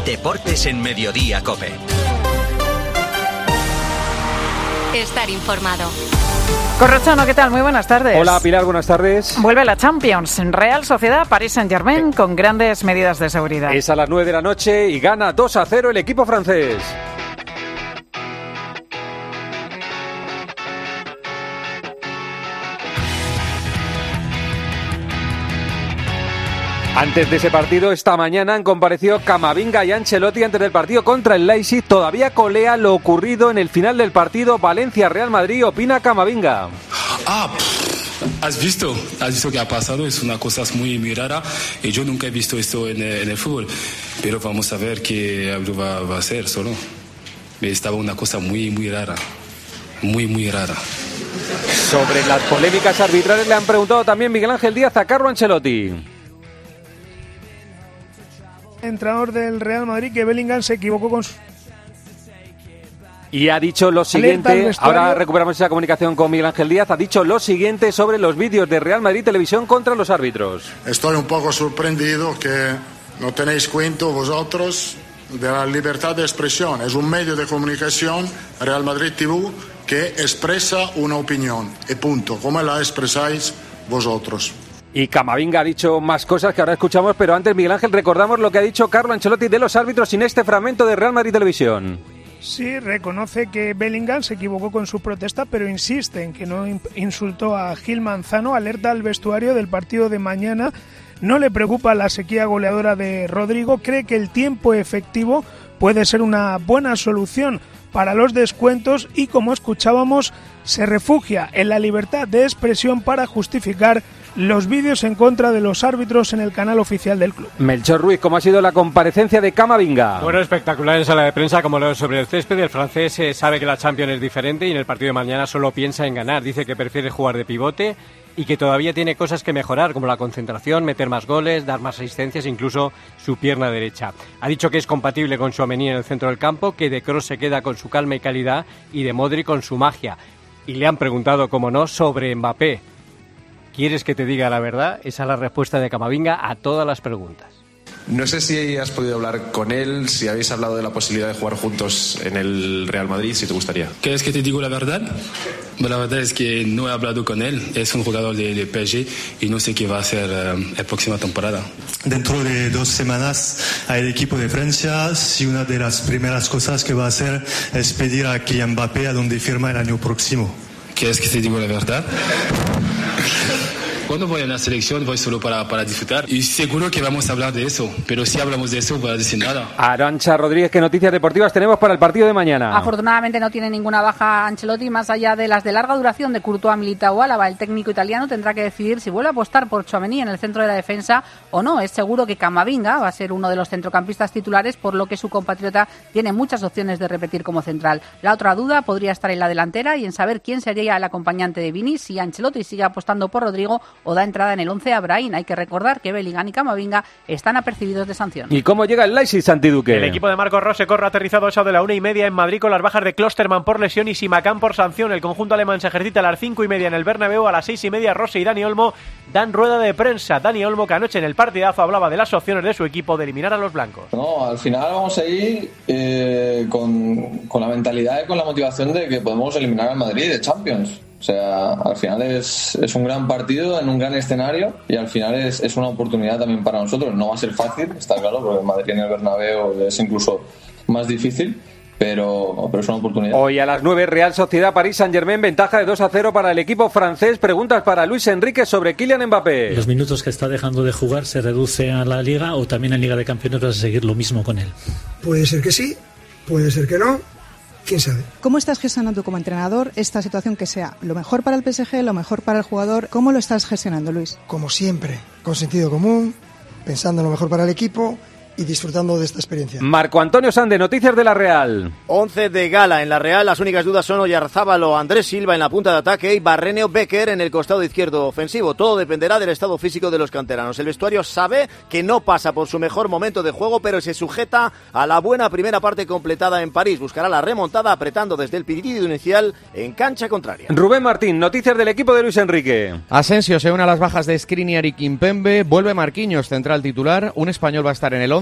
Deportes en Mediodía COPE. Estar informado. Corrochano, ¿qué tal? Muy buenas tardes. Hola Pilar, buenas tardes. Vuelve la Champions. Real Sociedad, Paris Saint-Germain con grandes medidas de seguridad. Es a las 9 de la noche y gana 2-0 el equipo francés. Antes de ese partido, esta mañana han comparecido Camavinga y Ancelotti antes del partido contra el Leipzig. Todavía colea lo ocurrido en el final del partido Valencia-Real Madrid. Opina Camavinga. ¿Has visto qué ha pasado? Es una cosa muy rara y yo nunca he visto esto en el fútbol. Pero vamos a ver qué va a hacer solo. Estaba una cosa muy rara. Muy rara. Sobre las polémicas arbitrales le han preguntado también Miguel Ángel Díaz a Carlo Ancelotti. Entrenador del Real Madrid, que Bellingham se equivocó con su... Y ha dicho lo siguiente, ahora recuperamos esa comunicación con Miguel Ángel Díaz, ha dicho lo siguiente sobre los vídeos de Real Madrid Televisión contra los árbitros. Estoy un poco sorprendido que no tenéis cuenta vosotros de la libertad de expresión. Es un medio de comunicación, Real Madrid TV, que expresa una opinión, y punto. ¿Cómo la expresáis vosotros? Y Camavinga ha dicho más cosas que ahora escuchamos, pero antes, Miguel Ángel, recordamos lo que ha dicho Carlo Ancelotti de los árbitros sin este fragmento de Real Madrid Televisión. Sí, reconoce que Bellingham se equivocó con su protesta, pero insiste en que no insultó a Gil Manzano, alerta al vestuario del partido de mañana. No le preocupa la sequía goleadora de Rodrigo, cree que el tiempo efectivo puede ser una buena solución para los descuentos y, como escuchábamos, se refugia en la libertad de expresión para justificar los vídeos en contra de los árbitros en el canal oficial del club. Melchor Ruiz, ¿cómo ha sido la comparecencia de Camavinga? Bueno, espectacular en sala de prensa, como lo sobre el césped. El francés sabe que la Champions es diferente y en el partido de mañana solo piensa en ganar. Dice que prefiere jugar de pivote y que todavía tiene cosas que mejorar, como la concentración, meter más goles, dar más asistencias, incluso su pierna derecha. Ha dicho que es compatible con Tchouaméni en el centro del campo, que De Kroos se queda con su calma y calidad y de Modric con su magia. Y le han preguntado, como no, sobre Mbappé. ¿Quieres que te diga la verdad? Esa es la respuesta de Camavinga a todas las preguntas. No sé si has podido hablar con él, si habéis hablado de la posibilidad de jugar juntos en el Real Madrid, si te gustaría. ¿Quieres que te diga la verdad? La verdad es que no he hablado con él. Es un jugador de PSG y no sé qué va a hacer la próxima temporada. Dentro de 2 semanas hay el equipo de Francia. Si una de las primeras cosas que va a hacer es pedir a Kylian Mbappé a donde firma el año próximo. ¿Quieres que te diga la verdad? Cuando voy a la selección voy solo para disfrutar y seguro que vamos a hablar de eso, pero si hablamos de eso no voy a decir nada. Arantxa Rodríguez, ¿qué noticias deportivas tenemos para el partido de mañana? Afortunadamente no tiene ninguna baja Ancelotti, más allá de las de larga duración de Courtois, Militao, Álava. El técnico italiano tendrá que decidir si vuelve a apostar por Tchouaméni en el centro de la defensa o no. Es seguro que Camavinga va a ser uno de los centrocampistas titulares, por lo que su compatriota tiene muchas opciones de repetir como central. La otra duda podría estar en la delantera y en saber quién sería el acompañante de Vini, si Ancelotti sigue apostando por Rodrigo o da entrada en el 11 a Brahim. Hay que recordar que Bellingham y Camavinga están apercibidos de sanción. ¿Y cómo llega el Leipzig, Santi Duque? El equipo de Marcos Rose corre aterrizado a eso de la 1:30 en Madrid con las bajas de Klosterman por lesión y Simacán por sanción. El conjunto alemán se ejercita a las 5:30 en el Bernabéu. A las 6:30 Rose y Dani Olmo dan rueda de prensa. Dani Olmo, que anoche en el partidazo hablaba de las opciones de su equipo de eliminar a los blancos. No, al final vamos a ir con la mentalidad y con la motivación de que podemos eliminar al Madrid de Champions. O sea, al final es un gran partido en un gran escenario y al final es una oportunidad también para nosotros. No va a ser fácil, está claro, porque el Madrid en el Bernabéu es incluso más difícil, pero es una oportunidad. Hoy a las 9, Real Sociedad Paris Saint-Germain, ventaja de 2-0 para el equipo francés. Preguntas para Luis Enrique sobre Kylian Mbappé. ¿Los minutos que está dejando de jugar se reduce a la Liga o también en Liga de Campeones vas a seguir lo mismo con él? Puede ser que sí, puede ser que no. ¿Quién sabe? ¿Cómo estás gestionando tú como entrenador esta situación que sea lo mejor para el PSG, lo mejor para el jugador? ¿Cómo lo estás gestionando, Luis? Como siempre, con sentido común, pensando en lo mejor para el equipo y disfrutando de esta experiencia. Marco Antonio Sande, noticias de la Real. 11 de gala en la Real. Las únicas dudas son Oyarzábal o Andrés Silva en la punta de ataque y Barreneo Becker en el costado izquierdo ofensivo. Todo dependerá del estado físico de los canteranos. El vestuario sabe que no pasa por su mejor momento de juego, pero se sujeta a la buena primera parte completada en París. Buscará la remontada apretando desde el pitido inicial en cancha contraria. Rubén Martín, noticias del equipo de Luis Enrique. Asensio se une a las bajas de Skriniar y Kimpembe. Vuelve Marquinhos, central titular. Un español va a estar en el 11.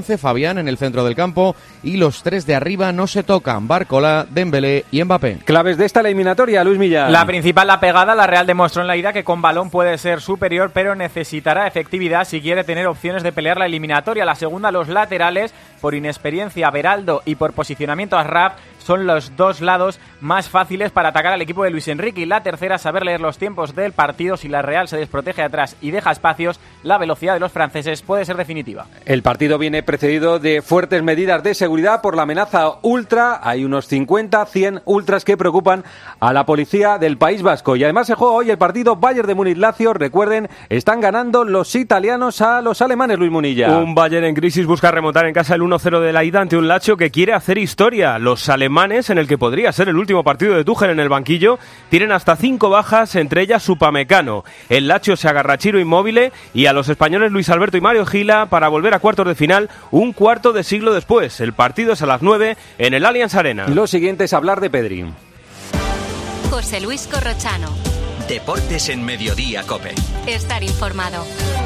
11, Fabián en el centro del campo y los 3 de arriba no se tocan, Barcola, Dembélé y Mbappé. Claves de esta eliminatoria, Luis Millán. La principal, la pegada. La Real demostró en la ida que con balón puede ser superior, pero necesitará efectividad si quiere tener opciones de pelear la eliminatoria. La segunda, los laterales, por inexperiencia Beraldo y por posicionamiento Ashraf, son los dos lados más fáciles para atacar al equipo de Luis Enrique. Y la tercera, saber leer los tiempos del partido. Si la Real se desprotege atrás y deja espacios, la velocidad de los franceses puede ser definitiva. El partido viene precedido de fuertes medidas de seguridad por la amenaza ultra. Hay unos 50, 100 ultras que preocupan a la policía del País Vasco. Y además se juega hoy el partido Bayern de Múnich-Lazio. Recuerden, están ganando los italianos a los alemanes, Luis Munilla. Un Bayern en crisis busca remontar en casa el 1-0 de la ida ante un Lazio que quiere hacer historia. Los alemanes, en el que podría ser el último partido de Tuchel en el banquillo, tienen hasta 5 bajas, entre ellas Upamecano. El Lazio se agarra a Ciro Immobile y a los españoles Luis Alberto y Mario Gila para volver a cuartos de final un cuarto de siglo después. El partido es a las 9 en el Allianz Arena. Lo siguiente es hablar de Pedri. José Luis Corrochano. Deportes en Mediodía COPE. Estar informado.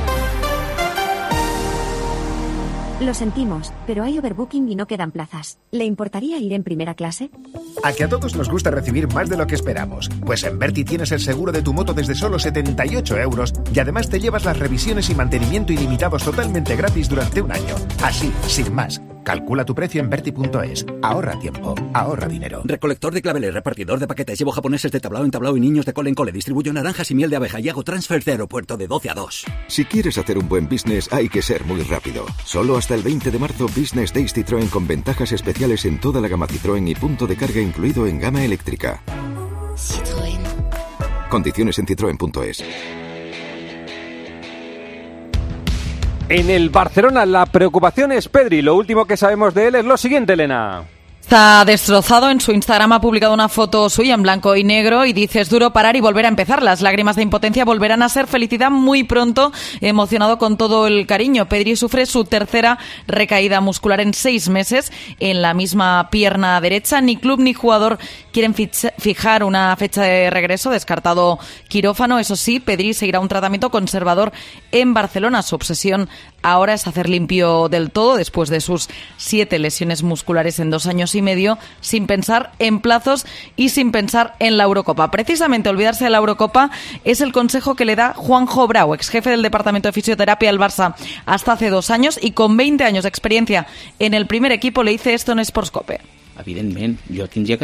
Lo sentimos, pero hay overbooking y no quedan plazas. ¿Le importaría ir en primera clase? A que a todos nos gusta recibir más de lo que esperamos. Pues en Berti tienes el seguro de tu moto desde solo 78 € y además te llevas las revisiones y mantenimiento ilimitados totalmente gratis durante un año. Así, sin más. Calcula tu precio en Berti.es. Ahorra tiempo, ahorra dinero. Recolector de claveles, repartidor de paquetes, llevo japoneses de tablao en tablao y niños de cole en cole. Distribuyo naranjas y miel de abeja y hago transfer de aeropuerto de 12 a 2. Si quieres hacer un buen business hay que ser muy rápido. Solo hasta el 20 de marzo Business Days Citroën con ventajas especiales en toda la gama Citroën y punto de carga incluido en gama eléctrica. Citroën. Condiciones en citroen.es. En el Barcelona la preocupación es Pedri. Lo último que sabemos de él es lo siguiente, Elena. Está destrozado. En su Instagram ha publicado una foto suya en blanco y negro y dice: es duro parar y volver a empezar. Las lágrimas de impotencia volverán a ser felicidad muy pronto. Emocionado con todo el cariño. Pedri sufre su tercera recaída muscular en 6 meses en la misma pierna derecha. Ni club ni jugador quieren fijar una fecha de regreso. Descartado quirófano. Eso sí, Pedri seguirá un tratamiento conservador en Barcelona. Su obsesión ahora es hacer limpio del todo después de sus 7 lesiones musculares en 2 años y medio, sin pensar en plazos y sin pensar en la Eurocopa. Precisamente olvidarse de la Eurocopa es el consejo que le da Juanjo Brau, ex jefe del departamento de fisioterapia del Barça hasta hace 2 años y con 20 años de experiencia en el primer equipo, le dice esto en Sportscope. Evidentemente, yo tendría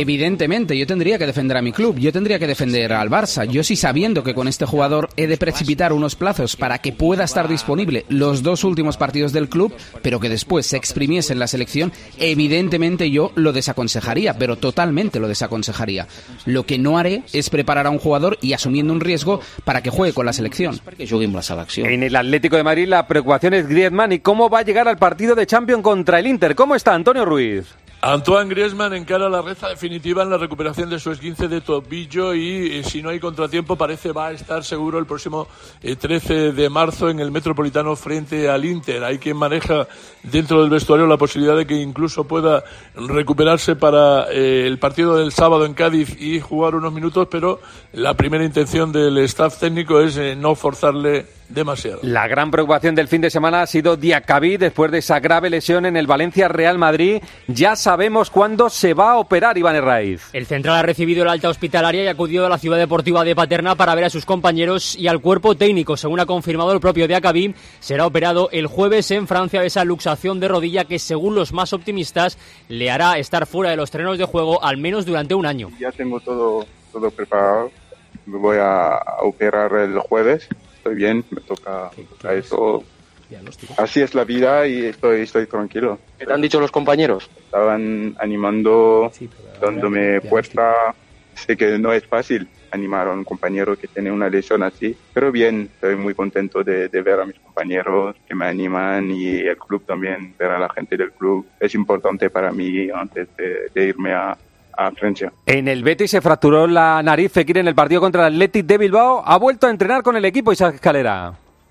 que defender a mi club, yo tendría que defender al Barça. Yo sí, sabiendo que con este jugador he de precipitar unos plazos para que pueda estar disponible los 2 últimos partidos del club, pero que después se exprimiese en la selección, evidentemente yo lo desaconsejaría, pero totalmente lo desaconsejaría. Lo que no haré es preparar a un jugador y asumiendo un riesgo para que juegue con la selección. En el Atlético de Madrid la preocupación es Griezmann y cómo va a llegar al partido de Champions contra el Inter. ¿Cómo está Antonio Ruiz? Antoine Griezmann encara la reza definitiva en la recuperación de su esguince de tobillo y si no hay contratiempo parece va a estar seguro el próximo 13 de marzo en el Metropolitano frente al Inter. Hay quien maneja dentro del vestuario la posibilidad de que incluso pueda recuperarse para el partido del sábado en Cádiz y jugar unos minutos, pero la primera intención del staff técnico es no forzarle demasiado. La gran preocupación del fin de semana ha sido Diacabí después de esa grave lesión en el Valencia Real Madrid. Ya sabemos cuándo se va a operar, Iván Herraiz. El central ha recibido el alta hospitalaria y ha acudido a la ciudad deportiva de Paterna para ver a sus compañeros y al cuerpo técnico. Según ha confirmado el propio Diacabí, será operado el jueves en Francia de esa luxación de rodilla que, según los más optimistas, le hará estar fuera de los terrenos de juego al menos durante un año. Ya tengo todo preparado. Me voy a operar el jueves. Estoy bien, me toca eso. Así es la vida y estoy tranquilo. ¿Qué te han dicho los compañeros? Estaban animando, dándome fuerza. Sé que no es fácil animar a un compañero que tiene una lesión así, pero bien, estoy muy contento de ver a mis compañeros que me animan y el club también, ver a la gente del club. Es importante para mí antes de irme a Francia. En el Betis se fracturó la nariz Fekir en el partido contra el Athletic de Bilbao. Ha vuelto a entrenar con el equipo, Isaac Escalera.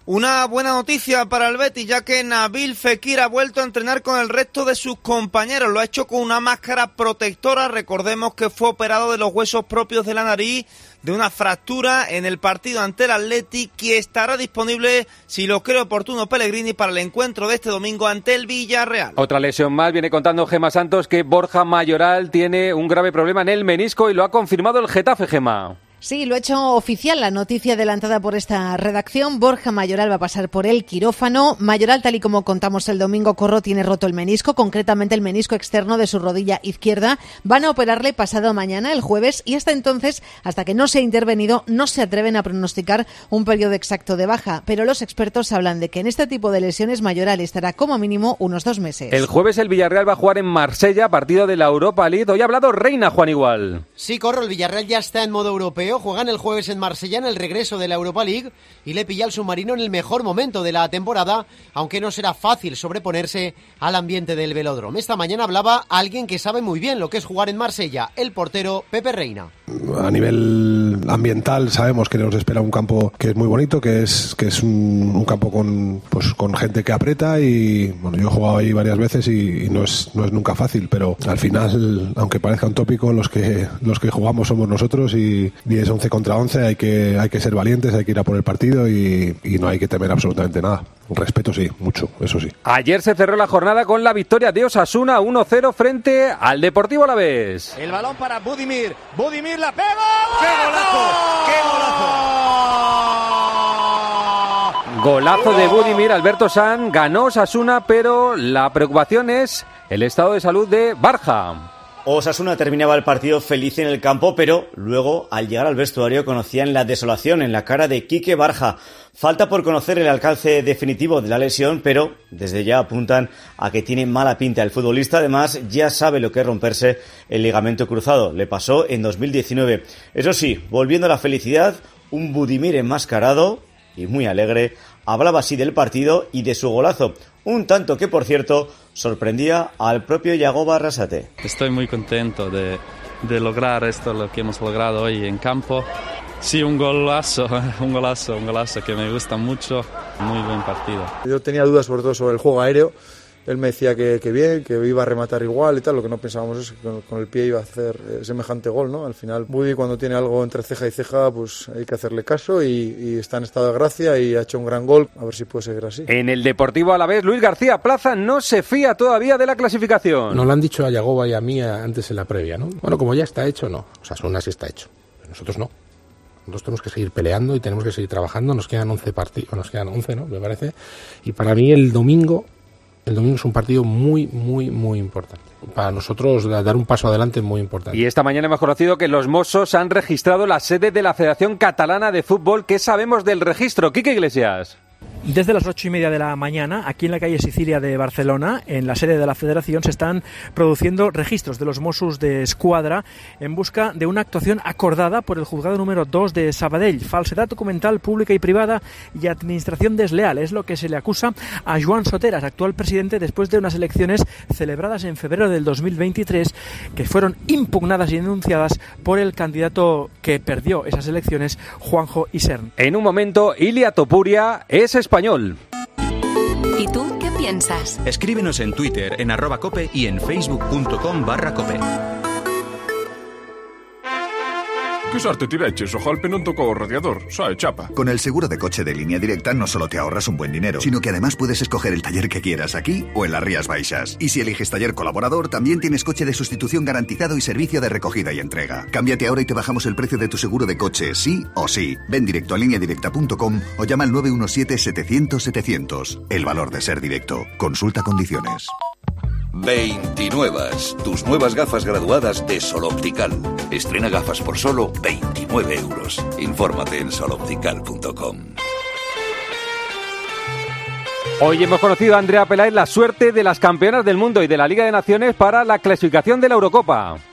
Una buena noticia para el Betis, ya que Nabil Fekir ha vuelto a entrenar con el resto de sus compañeros. Lo ha hecho con una máscara protectora. Recordemos que fue operado de los huesos propios de la nariz, de una fractura en el partido ante el Athletic, que estará disponible, si lo cree oportuno Pellegrini, para el encuentro de este domingo ante el Villarreal. Otra lesión más. Viene contando Gemma Santos que Borja Mayoral tiene un grave problema en el menisco y lo ha confirmado el Getafe, Gemma. Sí, lo ha hecho oficial la noticia adelantada por esta redacción. Borja Mayoral va a pasar por el quirófano. Mayoral, tal y como contamos el domingo, tiene roto el menisco, concretamente el menisco externo de su rodilla izquierda. Van a operarle pasado mañana, el jueves, y hasta entonces, hasta que no se ha intervenido, no se atreven a pronosticar un periodo exacto de baja. Pero los expertos hablan de que en este tipo de lesiones Mayoral estará como mínimo unos 2 meses. El jueves el Villarreal va a jugar en Marsella, partido de la Europa League. Hoy ha hablado Reina, Juan Igual. Sí, el Villarreal ya está en modo europeo. Juegan el jueves en Marsella en el regreso de la Europa League y le pilla al submarino en el mejor momento de la temporada, aunque no será fácil sobreponerse al ambiente del Velódromo. Esta mañana hablaba alguien que sabe muy bien lo que es jugar en Marsella, el portero Pepe Reina. A nivel ambiental sabemos que nos espera un campo que es muy bonito, que es un campo con gente que aprieta y bueno, yo he jugado ahí varias veces y no es nunca fácil, pero al final, aunque parezca un tópico, los que jugamos somos nosotros y es 11 contra 11, hay que ser valientes, hay que ir a por el partido y no hay que temer absolutamente nada. Respeto sí, mucho, eso sí. Ayer se cerró la jornada con la victoria de Osasuna 1-0 frente al Deportivo Alavés. El balón para Budimir la pega. ¡Qué golazo! ¡Qué golazo! Golazo de Budimir. Alberto Sanz ganó Osasuna, pero la preocupación es el estado de salud de Barja. Osasuna terminaba el partido feliz en el campo, pero luego, al llegar al vestuario, conocían la desolación en la cara de Quique Barja. Falta por conocer el alcance definitivo de la lesión, pero desde ya apuntan a que tiene mala pinta el futbolista. Además, ya sabe lo que es romperse el ligamento cruzado. Le pasó en 2019. Eso sí, volviendo a la felicidad, un Budimir enmascarado y muy alegre hablaba así del partido y de su golazo. Un tanto que, por cierto, sorprendía al propio Yagoba Arrasate. Estoy muy contento de lograr esto, lo que hemos logrado hoy en campo. Sí, un golazo que me gusta mucho. Muy buen partido. Yo tenía dudas sobre todo sobre el juego aéreo. Él me decía que bien, que iba a rematar igual y tal. Lo que no pensábamos es que con el pie iba a hacer semejante gol, ¿no? Al final, Budi, cuando tiene algo entre ceja y ceja, pues hay que hacerle caso y está en estado de gracia y ha hecho un gran gol. A ver si puede seguir así. En el Deportivo Alavés, Luis García Plaza no se fía todavía de la clasificación. Nos lo han dicho a Yagoba y a mí antes en la previa, ¿no? Bueno, como ya está hecho, no. O sea, Osasuna sí está hecho. Nosotros no. Nosotros tenemos que seguir peleando y tenemos que seguir trabajando. Nos quedan 11 partidos, nos quedan 11, ¿no? Me parece. Y para mí el domingo es un partido muy, muy, muy importante. Para nosotros dar un paso adelante es muy importante. Y esta mañana hemos conocido que los Mossos han registrado la sede de la Federación Catalana de Fútbol. ¿Qué sabemos del registro? Quique Iglesias. Desde las 8:30 de la mañana, aquí en la calle Sicilia de Barcelona, en la sede de la Federación, se están produciendo registros de los Mossos de Escuadra en busca de una actuación acordada por el juzgado número 2 de Sabadell. Falsedad documental pública y privada y administración desleal es lo que se le acusa a Joan Soteras, actual presidente, después de unas elecciones celebradas en febrero del 2023 que fueron impugnadas y denunciadas por el candidato que perdió esas elecciones, Juanjo Isern. En un momento, Ilia Topuria es español. ¿Y tú qué piensas? Escríbenos en Twitter, en @cope y en facebook.com/cope. Che sorte ti vecchio, Sojalpe non tocó radiador, sai, chapa. Con el seguro de coche de Línea Directa no solo te ahorras un buen dinero, sino que además puedes escoger el taller que quieras aquí o en las Rías Baixas. Y si eliges taller colaborador, también tienes coche de sustitución garantizado y servicio de recogida y entrega. Cámbiate ahora y te bajamos el precio de tu seguro de coche, sí o sí. Ven directo a lineadirecta.com o llama al 917-700-700. El valor de ser directo. Consulta condiciones. 29. Tus nuevas gafas graduadas de Sol Optical. Estrena gafas por solo 29 euros. Infórmate en soloptical.com. Hoy hemos conocido a Andrea Peláez la suerte de las campeonas del mundo y de la Liga de Naciones para la clasificación de la Eurocopa.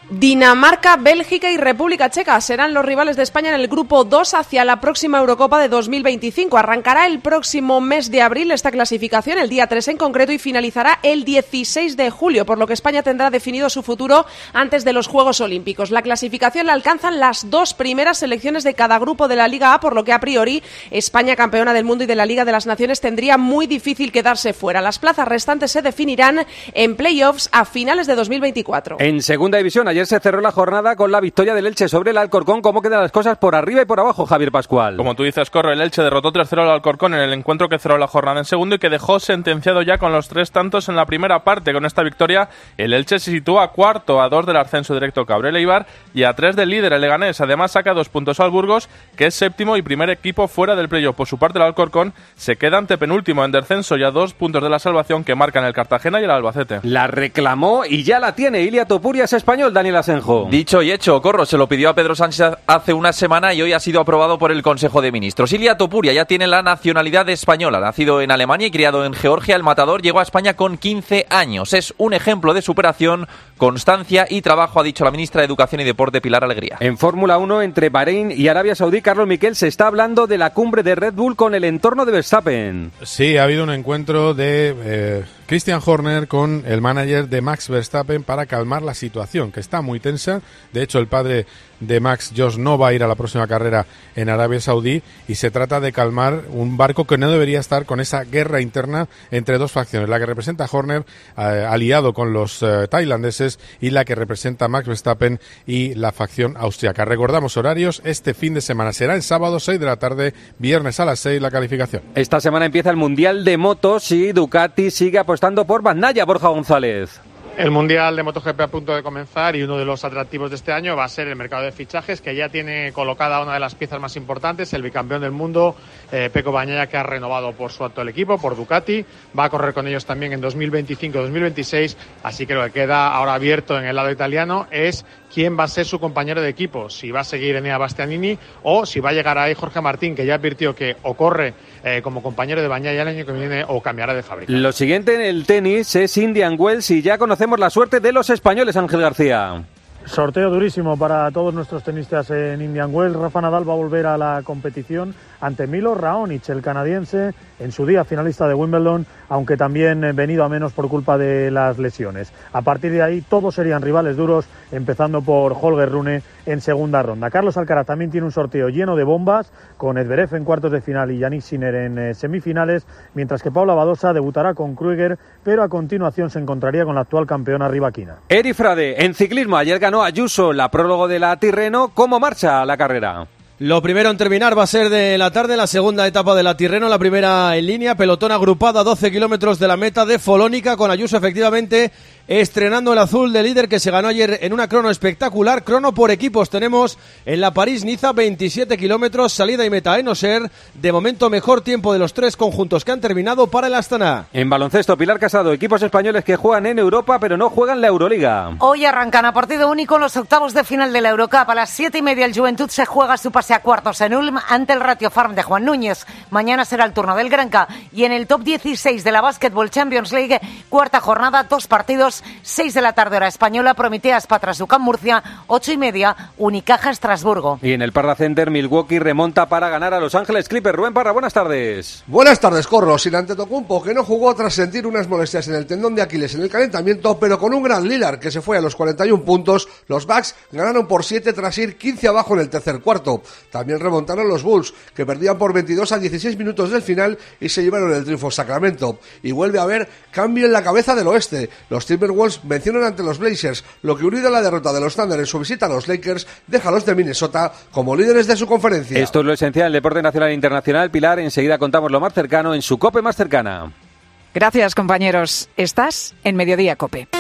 Dinamarca, Bélgica y República Checa serán los rivales de España en el grupo 2 hacia la próxima Eurocopa de 2025. Arrancará el próximo mes de abril esta clasificación, el día 3 en concreto, y finalizará el 16 de julio, por lo que España tendrá definido su futuro antes de los Juegos Olímpicos. La clasificación la alcanzan las 2 primeras selecciones de cada grupo de la Liga A, por lo que a priori España, campeona del mundo y de la Liga de las Naciones, tendría muy difícil quedarse fuera. Las plazas restantes se definirán en playoffs a finales de 2024. En segunda división, ayer se cerró la jornada con la victoria del Elche sobre el Alcorcón. ¿Cómo quedan las cosas por arriba y por abajo, Javier Pascual? Como tú dices, Corro, el Elche derrotó 3-0 al Alcorcón en el encuentro que cerró la jornada en segundo y que dejó sentenciado ya con los 3 tantos en la primera parte. Con esta victoria, el Elche se sitúa cuarto, a 2 del ascenso directo Cabrera Eibar y a 3 del líder, el Leganés. Además, saca 2 puntos al Burgos, que es séptimo y primer equipo fuera del playoff. Por su parte, el Alcorcón se queda antepenúltimo en descenso y a 2 puntos de la salvación que marcan el Cartagena y el Albacete. La reclamó y ya la tiene. Ilia Topuria es español, Daniel Asenjo. Dicho y hecho, Corro, se lo pidió a Pedro Sánchez hace una semana y hoy ha sido aprobado por el Consejo de Ministros. Ilia Topuria ya tiene la nacionalidad española. Nacido en Alemania y criado en Georgia, el matador llegó a España con 15 años. Es un ejemplo de superación, constancia y trabajo, ha dicho la ministra de Educación y Deporte, Pilar Alegría. En Fórmula 1, entre Bahrein y Arabia Saudí, Carlos Miquel, se está hablando de la cumbre de Red Bull con el entorno de Verstappen. Sí, ha habido un encuentro de Christian Horner con el manager de Max Verstappen para calmar la situación, que está muy tensa. De hecho, el padre de Max, Josh, no va a ir a la próxima carrera en Arabia Saudí y se trata de calmar un barco que no debería estar con esa guerra interna entre 2 facciones, la que representa a Horner aliado con los tailandeses y la que representa a Max Verstappen y la facción austriaca. Recordamos horarios, este fin de semana será el sábado 6 de la tarde, viernes a las 6 la calificación. Esta semana empieza el Mundial de Motos y Ducati sigue apostando por Bagnaia, Borja González. El Mundial de MotoGP a punto de comenzar y uno de los atractivos de este año va a ser el mercado de fichajes, que ya tiene colocada una de las piezas más importantes, el bicampeón del mundo, Pecco Bagnaia, que ha renovado por su actual equipo, por Ducati. Va a correr con ellos también en 2025-2026, así que lo que queda ahora abierto en el lado italiano es quién va a ser su compañero de equipo, si va a seguir Enea Bastianini o si va a llegar ahí Jorge Martín, que ya advirtió que o corre como compañero de Bagnaia el año que viene o cambiará de fábrica. Lo siguiente en el tenis es Indian Wells y ya conocemos la suerte de los españoles, Ángel García. Sorteo durísimo para todos nuestros tenistas en Indian Wells. Rafa Nadal va a volver a la competición ante Milo Raonic, el canadiense, en su día finalista de Wimbledon, aunque también venido a menos por culpa de las lesiones. A partir de ahí todos serían rivales duros, empezando por Holger Rune en segunda ronda. Carlos Alcaraz también tiene un sorteo lleno de bombas, con Zverev en cuartos de final y Yannick Sinner en semifinales, mientras que Paula Badosa debutará con Krueger, pero a continuación se encontraría con la actual campeona ribaquina. Eri Frade, en ciclismo, ayer ganó Ayuso la prólogo de la Tirreno. ¿Cómo marcha la carrera? Lo primero en terminar va a ser de la tarde, la segunda etapa de la Tirreno, la primera en línea, pelotón agrupado a 12 kilómetros de la meta de Folónica, con Ayuso efectivamente estrenando el azul de líder, que se ganó ayer en una crono espectacular. Crono por equipos tenemos en la París-Niza, 27 kilómetros, salida y meta en Auxerre. De momento mejor tiempo de los 3 conjuntos que han terminado para el Astana. En baloncesto, Pilar Casado, equipos españoles que juegan en Europa pero no juegan la Euroliga. Hoy arrancan a partido único los octavos de final de la Eurocup. A las 7:30 el Juventud se juega su pase a cuartos en Ulm ante el Ratio Farm de Juan Núñez. Mañana será el turno del Granca. Y en el top 16 de la Basketball Champions League, cuarta jornada, 2 partidos, 6 de la tarde hora española, Prometeas Patrasucán Murcia, 8:30, Unicaja Estrasburgo. Y en el Parra Center, Milwaukee remonta para ganar a Los Ángeles Clippers. Rubén Parra, buenas tardes. Buenas tardes, Corro. Sin Antetokounmpo, que no jugó tras sentir unas molestias en el tendón de Aquiles en el calentamiento, pero con un gran Lillard que se fue a los 41 puntos, los Bucks ganaron por 7 tras ir 15 abajo en el tercer cuarto. También remontaron los Bulls, que perdían por 22 a 16 minutos del final y se llevaron el triunfo Sacramento. Y vuelve a haber cambio en la cabeza del oeste. Los Timberwolves vencieron ante los Blazers, lo que, unido a la derrota de los Thunder en su visita a los Lakers, deja a los de Minnesota como líderes de su conferencia. Esto es lo esencial del deporte nacional e internacional. Pilar, enseguida contamos lo más cercano en su COPE más cercana. Gracias, compañeros. Estás en Mediodía COPE.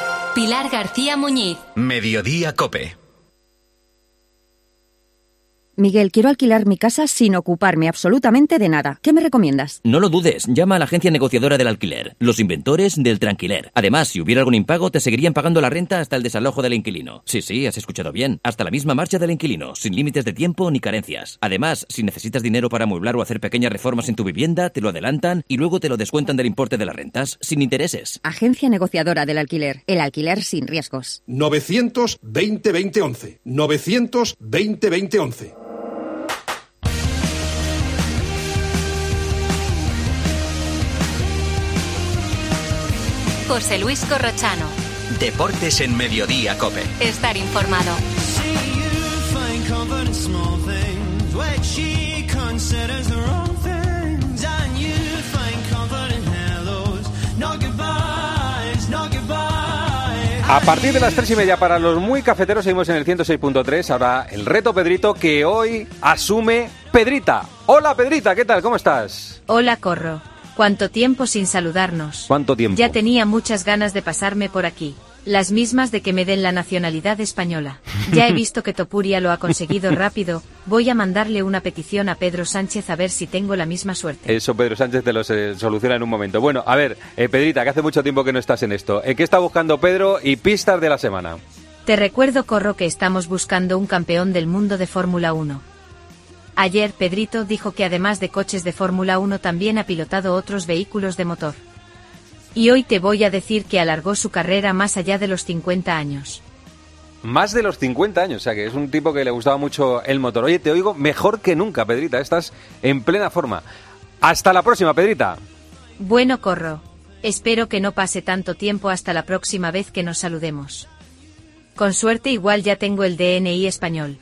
Pilar García Muñiz. Mediodía COPE. Miguel, quiero alquilar mi casa sin ocuparme absolutamente de nada. ¿Qué me recomiendas? No lo dudes, llama a la agencia negociadora del alquiler, los inventores del tranquiler. Además, si hubiera algún impago, te seguirían pagando la renta hasta el desalojo del inquilino. Sí, has escuchado bien. Hasta la misma marcha del inquilino, sin límites de tiempo ni carencias. Además, si necesitas dinero para amueblar o hacer pequeñas reformas en tu vivienda, te lo adelantan y luego te lo descuentan del importe de las rentas, sin intereses. Agencia negociadora del alquiler. El alquiler sin riesgos. 920-2011. 920-2011. José Luis Corrochano. Deportes en Mediodía COPE. Estar informado. A partir de las 3:30 para los muy cafeteros seguimos en el 106.3. Ahora el reto Pedrito que hoy asume Pedrita. Hola Pedrita, ¿qué tal? ¿Cómo estás? Hola Corro. ¿Cuánto tiempo sin saludarnos? ¿Cuánto tiempo? Ya tenía muchas ganas de pasarme por aquí. Las mismas de que me den la nacionalidad española. Ya he visto que Topuria lo ha conseguido rápido. Voy a mandarle una petición a Pedro Sánchez a ver si tengo la misma suerte. Eso Pedro Sánchez te lo soluciona en un momento. Bueno, a ver, Pedrita, que hace mucho tiempo que no estás en esto. ¿Qué está buscando Pedro y pistas de la semana? Te recuerdo, Corro, que estamos buscando un campeón del mundo de Fórmula 1. Ayer Pedrito dijo que además de coches de Fórmula 1 también ha pilotado otros vehículos de motor. Y hoy te voy a decir que alargó su carrera más allá de los 50 años. Más de los 50 años, o sea que es un tipo que le gustaba mucho el motor. Oye, te oigo mejor que nunca, Pedrita, estás en plena forma. Hasta la próxima, Pedrita. Bueno, Corro, espero que no pase tanto tiempo hasta la próxima vez que nos saludemos. Con suerte igual ya tengo el DNI español.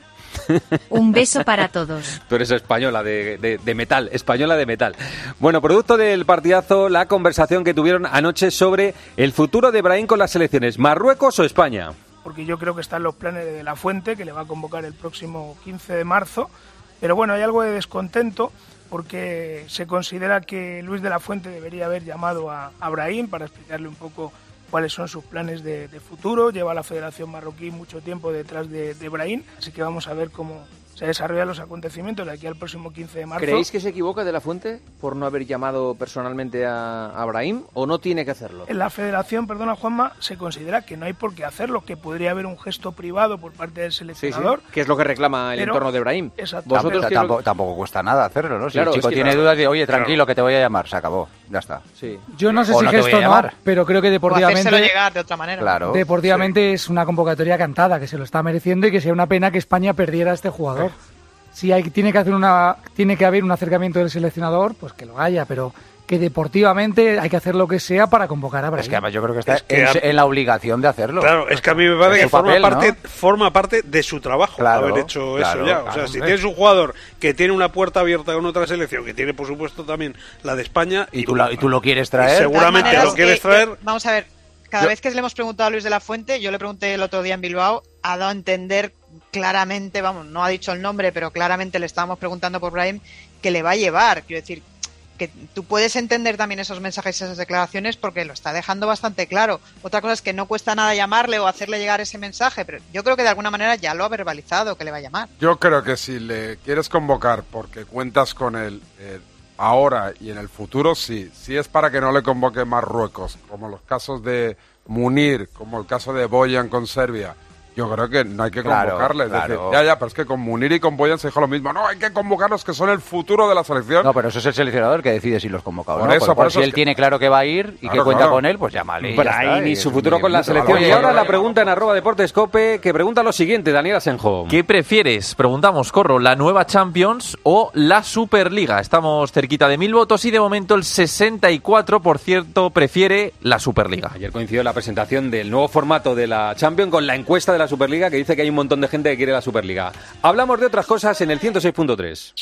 Un beso para todos. Tú eres española de metal, española de metal. Bueno, producto del partidazo, la conversación que tuvieron anoche sobre el futuro de Brahim con las selecciones, ¿Marruecos o España? Porque yo creo que están los planes de La Fuente, que le va a convocar el próximo 15 de marzo. Pero bueno, hay algo de descontento porque se considera que Luis de la Fuente debería haber llamado a Brahim para explicarle un poco cuáles son sus planes de futuro. Lleva a la Federación Marroquí mucho tiempo detrás de Brahim, así que vamos a ver cómo se desarrollan los acontecimientos de aquí al próximo 15 de marzo. ¿Creéis que se equivoca de la Fuente por no haber llamado personalmente a Brahim o no tiene que hacerlo? En la Federación, perdona Juanma, se considera que no hay por qué hacerlo, que podría haber un gesto privado por parte del seleccionador. Sí, que es lo que reclama el entorno de Brahim. Exactamente. Tampoco cuesta nada hacerlo, ¿no? Si claro, el chico tiene dudas, de oye, tranquilo, que te voy a llamar, se acabó, ya está. Sí. Yo no sé si gesto no, pero creo que deportivamente... O hacérselo llegar de otra manera. Claro, deportivamente es una convocatoria cantada, que se lo está mereciendo y que sería una pena que España perdiera a este jugador. Si tiene que haber un acercamiento del seleccionador, pues que lo haya, pero que deportivamente hay que hacer lo que sea para convocar a Brahim. Es que además yo creo que está en la obligación de hacerlo. Claro, es que a mí me parece que forma parte de su trabajo haber hecho eso ya. O sea, si tienes un jugador que tiene una puerta abierta con otra selección, que tiene por supuesto también la de España... Y tú lo quieres traer. Seguramente lo quieres traer... Vamos a ver, cada vez que le hemos preguntado a Luis de la Fuente, yo le pregunté el otro día en Bilbao, ha dado a entender claramente, vamos, no ha dicho el nombre, pero claramente le estábamos preguntando por Brahim, que le va a llevar. Quiero decir, que tú puedes entender también esos mensajes y esas declaraciones porque lo está dejando bastante claro. Otra cosa es que no cuesta nada llamarle o hacerle llegar ese mensaje, pero yo creo que de alguna manera ya lo ha verbalizado, que le va a llamar. Yo creo que si le quieres convocar porque cuentas con él ahora y en el futuro, sí es para que no le convoque Marruecos, como los casos de Munir, como el caso de Boyan con Serbia. Yo creo que no hay que convocarles. Claro. Pero es que con Munir y con Boyan se dijo lo mismo. No, hay que convocarlos, que son el futuro de la selección. No, pero eso es el seleccionador que decide si los convoca o no. Por eso si él tiene claro que va a ir y que cuenta con él, pues llámale. Brahim y su futuro con la selección. Y ahora la pregunta en @deportescope, que pregunta lo siguiente, Daniel Asenjo. ¿Qué prefieres? Preguntamos, Corro, ¿la nueva Champions o la Superliga? Estamos cerquita de 1000 votos y de momento el 64% prefiere la Superliga. Ayer coincidió la presentación del nuevo formato de la Champions con la encuesta de la Superliga, que dice que hay un montón de gente que quiere la Superliga. Hablamos de otras cosas en el 106.3.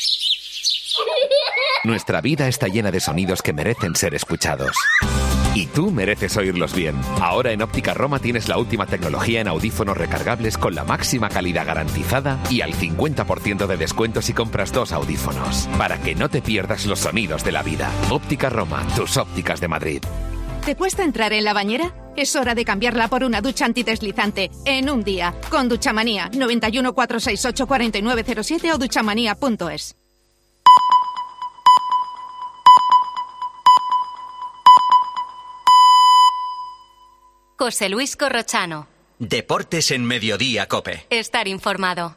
Nuestra vida está llena de sonidos que merecen ser escuchados. Y tú mereces oírlos bien. Ahora en Óptica Roma tienes la última tecnología en audífonos recargables con la máxima calidad garantizada y al 50% de descuento si compras 2 audífonos. Para que no te pierdas los sonidos de la vida. Óptica Roma, tus ópticas de Madrid. ¿Te cuesta entrar en la bañera? Es hora de cambiarla por una ducha antideslizante en un día. Con Duchamanía. 91 468 4907 o duchamanía.es. José Luis Corrochano. Deportes en Mediodía, COPE. Estar informado.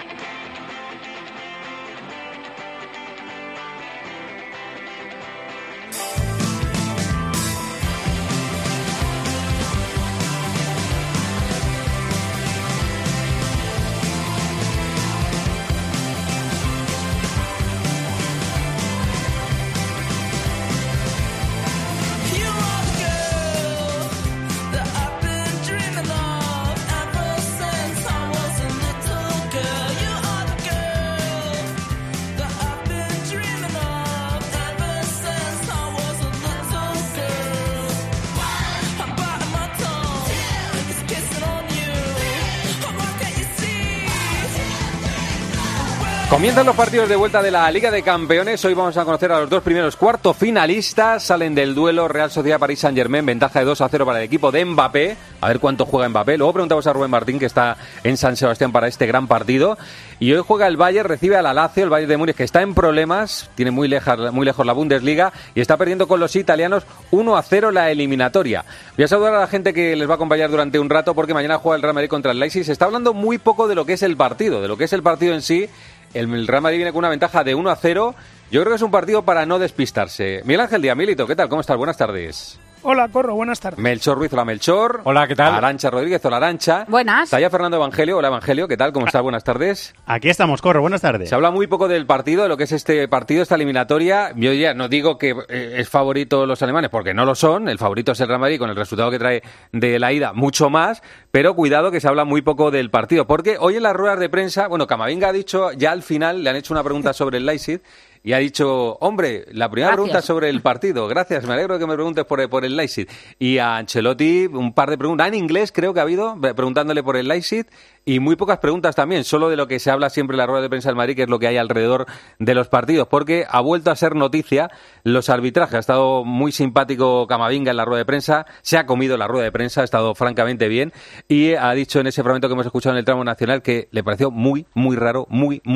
Comienzan los partidos de vuelta de la Liga de Campeones. Hoy vamos a conocer a los dos primeros cuartos finalistas. Salen del duelo Real Sociedad Paris Saint-Germain, ventaja de 2-0 para el equipo de Mbappé. A ver cuánto juega Mbappé. Luego preguntamos a Rubén Martín, que está en San Sebastián para este gran partido. Y hoy juega el Bayern, recibe al Lazio, el Bayern de Múnich, que está en problemas, tiene muy lejos la Bundesliga y está perdiendo con los italianos 1-0 la eliminatoria. Voy a saludar a la gente que les va a acompañar durante un rato, porque mañana juega el Real Madrid contra el Leipzig. Se está hablando muy poco de lo que es el partido, en sí. El Real Madrid viene con una ventaja de 1-0. Yo creo que es un partido para no despistarse. Miguel Ángel Díaz, Milito, ¿qué tal? ¿Cómo estás? Buenas tardes. Hola, Corro, buenas tardes. Melchor Ruiz, hola Melchor. Hola, ¿qué tal? Arancha Rodríguez, hola Arancha. Buenas. Está ya Fernando Evangelio, hola Evangelio, ¿qué tal? ¿Cómo estás? Buenas tardes. Aquí estamos, Corro, buenas tardes. Se habla muy poco del partido, de lo que es este partido, esta eliminatoria. Yo ya no digo que es favorito los alemanes, porque no lo son. El favorito es el Real Madrid, con el resultado que trae de la ida, mucho más. Pero cuidado, que se habla muy poco del partido, porque hoy en las ruedas de prensa, bueno, Camavinga ha dicho, ya al final le han hecho una pregunta sobre el Leipzig, y ha dicho, hombre, la primera pregunta sobre el partido. Gracias, me alegro de que me preguntes por el Leipzig. Y a Ancelotti un par de preguntas, en inglés creo que ha habido, preguntándole por el Leipzig, y muy pocas preguntas también, solo de lo que se habla siempre en la rueda de prensa del Madrid, que es lo que hay alrededor de los partidos, porque ha vuelto a ser noticia los arbitrajes. Ha estado muy simpático Camavinga en la rueda de prensa, se ha comido la rueda de prensa, ha estado francamente bien, y ha dicho en ese fragmento que hemos escuchado en el tramo nacional que le pareció muy raro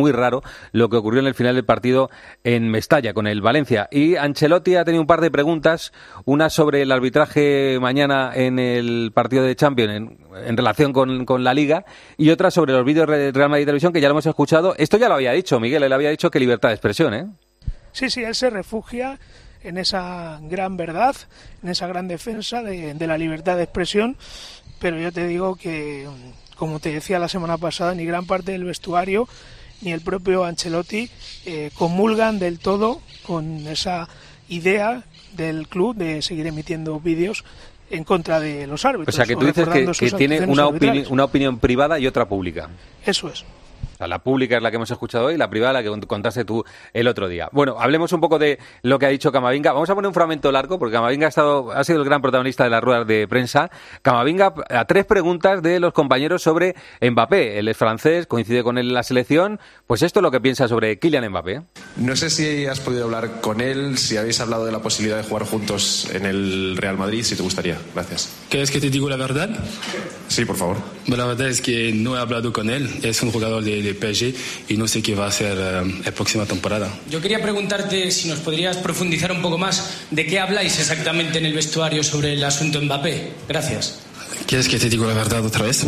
lo que ocurrió en el final del partido en Mestalla con el Valencia. Y Ancelotti ha tenido un par de preguntas, una sobre el arbitraje mañana en el partido de Champions en relación con la Liga, y otra sobre los vídeos de Real Madrid Televisión, que ya lo hemos escuchado. Esto ya lo había dicho Miguel, él había dicho que libertad de expresión, ¿eh? Sí, él se refugia en esa gran verdad, en esa gran defensa de la libertad de expresión, pero yo te digo que, como te decía la semana pasada, ni gran parte del vestuario ni el propio Ancelotti comulgan del todo con esa idea del club de seguir emitiendo vídeos en contra de los árbitros. O sea, que tú dices que tiene una opinión privada y otra pública. Eso es. O sea, la pública es la que hemos escuchado hoy, la privada la que contaste tú el otro día. Bueno, hablemos un poco de lo que ha dicho Camavinga. Vamos a poner un fragmento largo, porque Camavinga ha sido el gran protagonista de las ruedas de prensa. Camavinga, a 3 preguntas de los compañeros sobre Mbappé. Él es francés, coincide con él en la selección. Pues esto es lo que piensa sobre Kylian Mbappé. No sé si has podido hablar con él, si habéis hablado de la posibilidad de jugar juntos en el Real Madrid, si te gustaría. Gracias. ¿Quieres que te diga la verdad? Sí, por favor. Bueno, la verdad es que no he hablado con él. Es un jugador de PSG y no sé qué va a hacer la próxima temporada. Yo quería preguntarte si nos podrías profundizar un poco más de qué habláis exactamente en el vestuario sobre el asunto Mbappé. Gracias. ¿Quieres que te diga la verdad otra vez?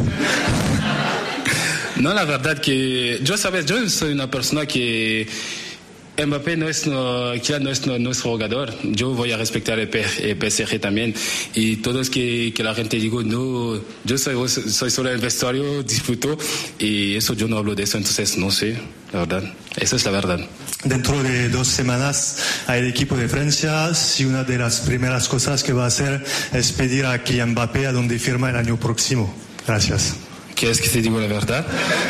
No, la verdad que yo soy una persona que Mbappé Kylian no es nuestro jugador. Yo voy a respetar el PSG también. Y todos que la gente digo, no, yo soy solo en el vestuario, disfruto. Y eso yo no hablo de eso, entonces no sé, la verdad. Esa es la verdad. Dentro de 2 semanas hay el equipo de Francia. Si una de las primeras cosas que va a hacer es pedir a Kylian Mbappé a donde firma el año próximo. Gracias. ¿Quieres que te diga la verdad?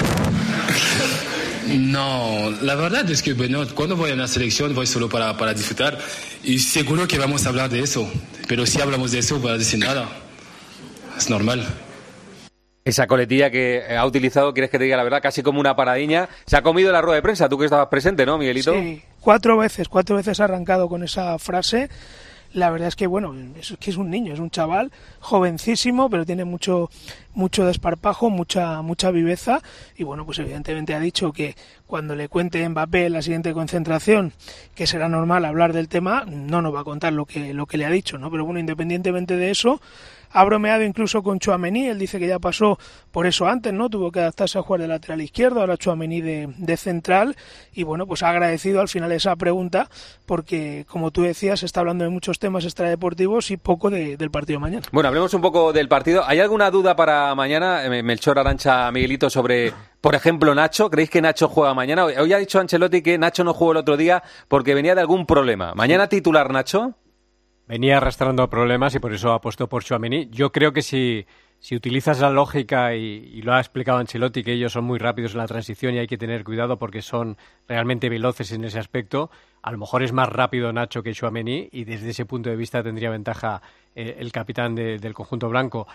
No, la verdad es que bueno, cuando voy a una selección voy solo para disfrutar y seguro que vamos a hablar de eso, pero si hablamos de eso para decir nada, es normal. Esa coletilla que ha utilizado, quieres que te diga la verdad, casi como una paradiña, se ha comido la rueda de prensa, tú que estabas presente, ¿no, Miguelito? Sí, 4 veces ha arrancado con esa frase. la verdad es que, bueno, es que es un niño, es un chaval jovencísimo, pero tiene mucho desparpajo, mucha viveza, y bueno, pues evidentemente ha dicho que cuando le cuente Mbappé en la siguiente concentración, que será normal hablar del tema, no nos va a contar lo que le ha dicho, ¿no? Pero bueno, independientemente de eso, ha bromeado incluso con Tchouaméni. Él dice que ya pasó por eso antes, ¿no? Tuvo que adaptarse a jugar de lateral izquierdo, ahora Tchouaméni de central, y bueno, pues ha agradecido al final esa pregunta, porque como tú decías, se está hablando de muchos temas extradeportivos y poco del partido de mañana. Bueno, hablemos un poco del partido. ¿Hay alguna duda para mañana, Melchor, Arantxa, Miguelito, sobre, por ejemplo, Nacho? ¿Creéis que Nacho juega mañana? Hoy ha dicho Ancelotti que Nacho no jugó el otro día porque venía de algún problema. ¿Mañana titular Nacho? Venía arrastrando problemas y por eso ha puesto por Tchouaméni. Yo creo que si utilizas la lógica, y lo ha explicado Ancelotti, que ellos son muy rápidos en la transición y hay que tener cuidado porque son realmente veloces en ese aspecto, a lo mejor es más rápido Nacho que Tchouaméni y desde ese punto de vista tendría ventaja el capitán del conjunto blanco.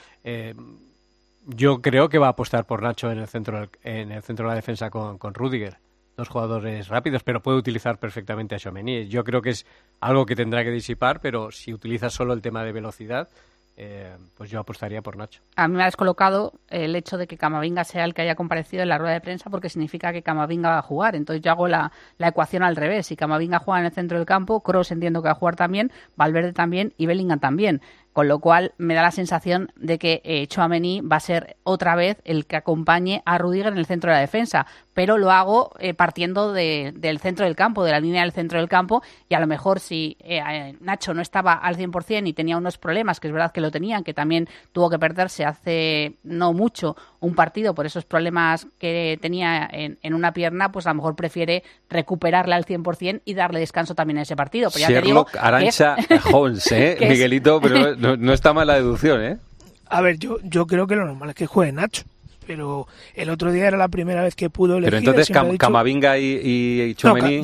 Yo creo que va a apostar por Nacho en el centro de la defensa con Rüdiger. Dos jugadores rápidos, pero puede utilizar perfectamente a Tchouaméni. Yo creo que es algo que tendrá que disipar, pero si utiliza solo el tema de velocidad, pues yo apostaría por Nacho. A mí me ha descolocado el hecho de que Camavinga sea el que haya comparecido en la rueda de prensa, porque significa que Camavinga va a jugar. Entonces yo hago la ecuación al revés. Si Camavinga juega en el centro del campo, Kroos entiendo que va a jugar también, Valverde también y Bellingham también. Con lo cual me da la sensación de que Tchouaméni va a ser otra vez el que acompañe a Rüdiger en el centro de la defensa, pero lo hago partiendo del centro del campo, de la línea del centro del campo, y a lo mejor si Nacho no estaba al 100% y tenía unos problemas, que es verdad que lo tenían, que también tuvo que perderse hace no mucho un partido por esos problemas que tenía en una pierna, pues a lo mejor prefiere recuperarla al 100% y darle descanso también a ese partido. Pero ya Sherlock, te digo, Arantxa, Holmes, Miguelito, pero no está mal la deducción, ¿eh? A ver, yo creo que lo normal es que juegue Nacho, pero el otro día era la primera vez que pudo elegir. Pero entonces Camavinga y Tchouaméni...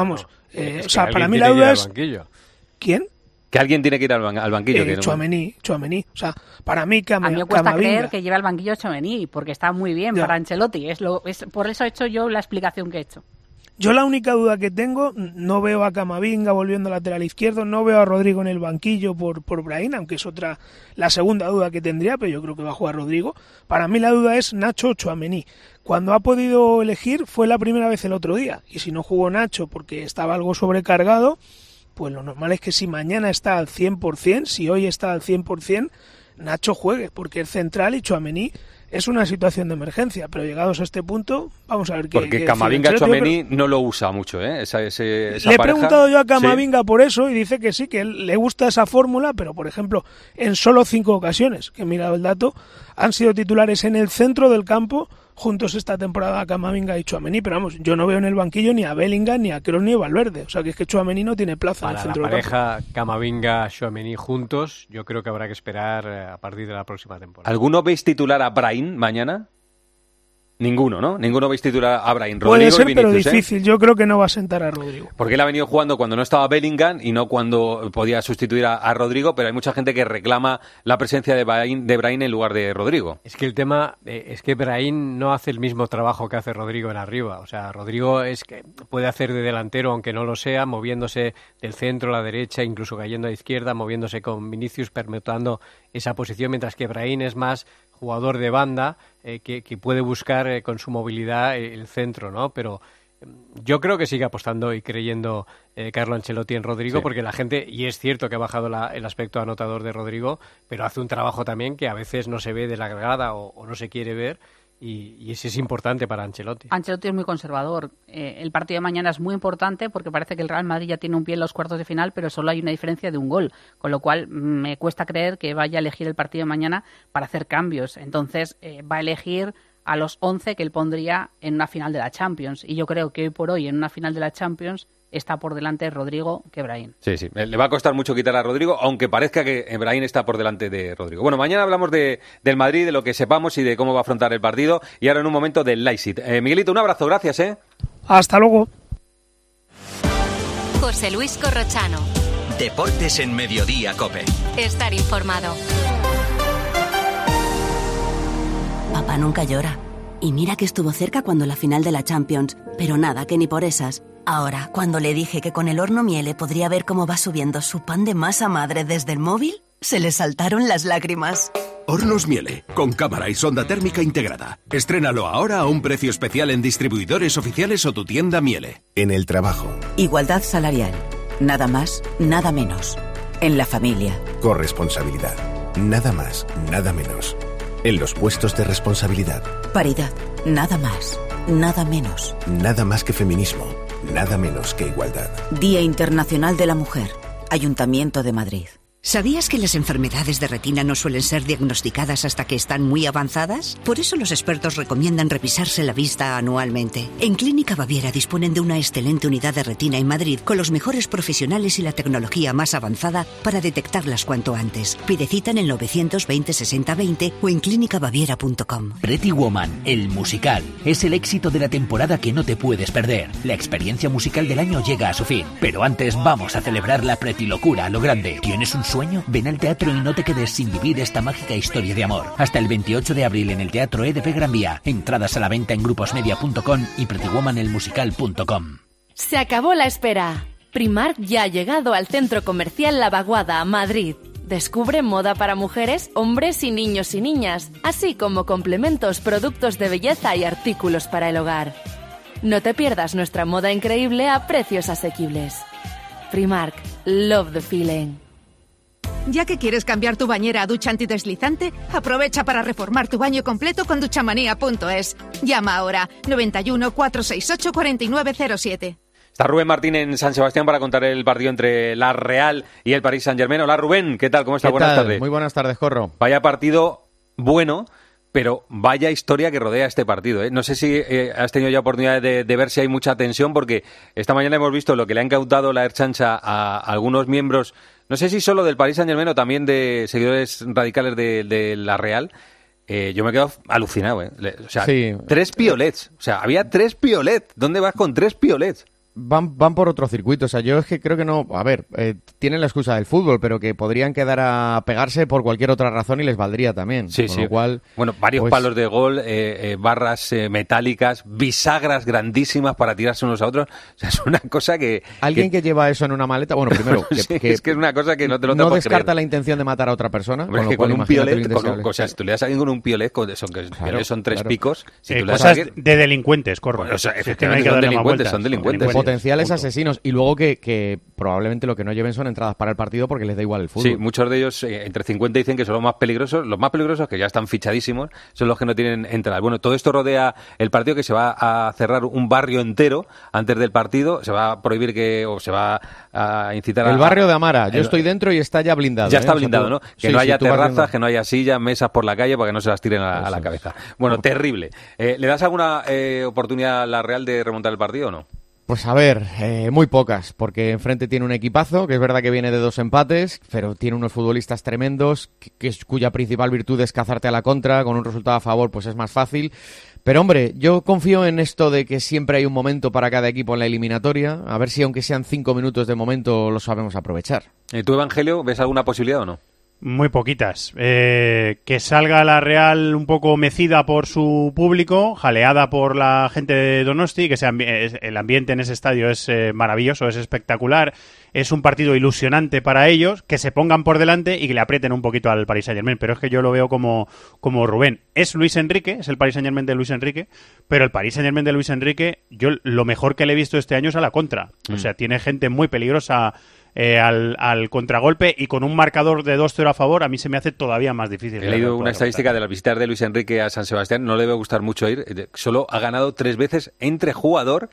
o sea, para mí la duda es... ¿Quién? Que alguien tiene que ir al banquillo. Tchouaméni. O sea, para mí a mí me cuesta Camavinga... creer que lleve al banquillo Tchouaméni, porque está muy bien para Ancelotti. Por eso he hecho yo la explicación que he hecho. Yo la única duda que tengo, no veo a Camavinga volviendo al lateral izquierdo, no veo a Rodrigo en el banquillo por Brahim, aunque es la segunda duda que tendría, pero yo creo que va a jugar Rodrigo. Para mí la duda es Nacho o Tchouaméni. Cuando ha podido elegir fue la primera vez el otro día, y si no jugó Nacho porque estaba algo sobrecargado, pues lo normal es que si mañana está al 100%, si hoy está al 100%, Nacho juegue, porque es central y Tchouaméni es una situación de emergencia, pero llegados a este punto, vamos a ver qué... Porque Camavinga Tchouaméni no lo usa mucho, ¿eh? Esa le pareja. He preguntado yo a Camavinga por eso y dice que sí, que le gusta esa fórmula, pero por ejemplo, en solo 5 ocasiones, que he mirado el dato, han sido titulares en el centro del campo juntos esta temporada Camavinga y Tchouaméni, pero vamos, yo no veo en el banquillo ni a Bellingham, ni a Kroos, ni a Valverde, o sea que es que Tchouaméni no tiene plaza en el centro del campo. Para la pareja Camavinga-Tchouaméni juntos, yo creo que habrá que esperar a partir de la próxima temporada. ¿Alguno veis titular a Brahim mañana? Ninguno, ¿no? Ninguno veis titular a Brahim. Puede Rodrigo ser, y Vinicius, pero difícil. Yo creo que no va a sentar a Rodrigo. Porque él ha venido jugando cuando no estaba Bellingham y no cuando podía sustituir a Rodrigo, pero hay mucha gente que reclama la presencia de Brahim en lugar de Rodrigo. Es que el tema es que Brahim no hace el mismo trabajo que hace Rodrigo en arriba. O sea, Rodrigo es que puede hacer de delantero, aunque no lo sea, moviéndose del centro a la derecha, incluso cayendo a izquierda, moviéndose con Vinicius, permutando esa posición, mientras que Brahim es más jugador de banda que puede buscar con su movilidad el centro, ¿no? Pero yo creo que sigue apostando y creyendo Carlo Ancelotti en Rodrigo, sí, porque la gente, y es cierto que ha bajado el aspecto anotador de Rodrigo, pero hace un trabajo también que a veces no se ve de la grada o no se quiere ver. Y ese es importante para Ancelotti. Ancelotti es muy conservador. El partido de mañana es muy importante porque parece que el Real Madrid ya tiene un pie en los cuartos de final, pero solo hay una diferencia de un gol, con lo cual me cuesta creer que vaya a elegir el partido de mañana para hacer cambios. Entonces va a elegir a los 11 que él pondría en una final de la Champions. Y yo creo que hoy por hoy en una final de la Champions está por delante Rodrigo que Brahim. Sí, le va a costar mucho quitar a Rodrigo, aunque parezca que Brahim está por delante de Rodrigo. Bueno, mañana hablamos del Madrid, de lo que sepamos y de cómo va a afrontar el partido, y ahora en un momento del Leipzig. Miguelito, un abrazo, gracias. Hasta luego. José Luis Corrochano. Deportes en Mediodía COPE. Estar informado. Papá nunca llora. Y mira que estuvo cerca cuando la final de la Champions, pero nada, que ni por esas. Ahora, cuando le dije que con el horno Miele podría ver cómo va subiendo su pan de masa madre desde el móvil, se le saltaron las lágrimas. Hornos Miele, con cámara y sonda térmica integrada. Estrénalo ahora a un precio especial en distribuidores oficiales o tu tienda Miele. En el trabajo. Igualdad salarial. Nada más, nada menos. En la familia. Corresponsabilidad. Nada más, nada menos. En los puestos de responsabilidad. Paridad. Nada más, nada menos. Nada más que feminismo. Nada menos que igualdad. Día Internacional de la Mujer. Ayuntamiento de Madrid. ¿Sabías que las enfermedades de retina no suelen ser diagnosticadas hasta que están muy avanzadas? Por eso los expertos recomiendan revisarse la vista anualmente. En Clínica Baviera disponen de una excelente unidad de retina en Madrid con los mejores profesionales y la tecnología más avanzada para detectarlas cuanto antes. Pide cita en el 920 60 20 o en clinicabaviera.com. Pretty Woman, el musical, es el éxito de la temporada que no te puedes perder. La experiencia musical del año llega a su fin, pero antes vamos a celebrar la Pretty locura a lo grande. ¿Tienes un sueño? Ven al teatro y no te quedes sin vivir esta mágica historia de amor. Hasta el 28 de abril en el Teatro EDP Gran Vía. Entradas a la venta en gruposmedia.com y prettywomanelmusical.com. Se acabó la espera. Primark ya ha llegado al Centro Comercial La Vaguada, Madrid. Descubre moda para mujeres, hombres y niñas, así como complementos, productos de belleza y artículos para el hogar. No te pierdas nuestra moda increíble a precios asequibles. Primark, love the feeling. Ya que quieres cambiar tu bañera a ducha antideslizante, aprovecha para reformar tu baño completo con duchamanía.es. Llama ahora 91 468 4907. Está Rubén Martín en San Sebastián para contar el partido entre la Real y el Paris Saint-Germain. Hola Rubén, ¿qué tal? ¿Cómo estás? Buenas tardes. Muy buenas tardes, Corro. Vaya partido bueno, pero vaya historia que rodea este partido, ¿eh? No sé si has tenido ya oportunidad de ver si hay mucha tensión, porque esta mañana hemos visto lo que le ha incautado la Ertzaintza a algunos miembros, no sé si solo del Paris Saint-Germain o también de seguidores radicales de la Real. Yo me he quedado alucinado, ¿eh? O sea, sí. 3 piolets. O sea, había 3 piolets. ¿Dónde vas con 3 piolets? Van por otro circuito, o sea, yo es que creo que no, a ver, tienen la excusa del fútbol, pero que podrían quedar a pegarse por cualquier otra razón y les valdría también. Sí, con sí. Lo cual, bueno, varios palos de gol, barras metálicas, bisagras grandísimas para tirarse unos a otros. O sea, es una cosa que... Alguien que lleva eso en una maleta, bueno, primero... sí, que es que es una cosa que no te lo no puedes descarta creer. la intención de matar a otra persona. Hombre, con un piolet, o sea, si tú le das a alguien con un piolet, son 3 picos. Si tú le das cosas de delincuentes, Corro. Bueno, o sea, efectivamente son delincuentes. Potenciales asesinos. Y luego que probablemente lo que no lleven son entradas para el partido porque les da igual el fútbol. Sí, muchos de ellos entre 50 dicen que son los más peligrosos. Los más peligrosos, que ya están fichadísimos, son los que no tienen entradas. Bueno, todo esto rodea el partido, que se va a cerrar un barrio entero antes del partido. Se va a prohibir o se va a incitar el barrio de Amara. Yo estoy dentro y está ya blindado. Ya está blindado, ¿no? Que no haya terrazas, que no haya sillas, mesas por la calle para que no se las tiren a la cabeza. Bueno, terrible. ¿Le das alguna oportunidad a la Real de remontar el partido o no? Pues a ver, muy pocas, porque enfrente tiene un equipazo, que es verdad que viene de 2 empates, pero tiene unos futbolistas tremendos, cuya principal virtud es cazarte a la contra, con un resultado a favor pues es más fácil. Pero hombre, yo confío en esto de que siempre hay un momento para cada equipo en la eliminatoria, a ver si aunque sean 5 minutos de momento lo sabemos aprovechar. ¿Tú, Evangelio, ves alguna posibilidad o no? Muy poquitas. Que salga la Real un poco mecida por su público, jaleada por la gente de Donosti, que el ambiente en ese estadio es maravilloso, es espectacular, es un partido ilusionante para ellos, que se pongan por delante y que le aprieten un poquito al Paris Saint-Germain, pero es que yo lo veo como Rubén. Es Luis Enrique, es el Paris Saint-Germain de Luis Enrique, pero el Paris Saint-Germain de Luis Enrique, yo lo mejor que le he visto este año es a la contra. O sea, tiene gente muy peligrosa al contragolpe, y con un marcador de 2-0 a favor a mí se me hace todavía más difícil. He leído una estadística de las visitas de Luis Enrique a San Sebastián, no le debe gustar mucho ir, solo ha ganado 3 veces entre jugador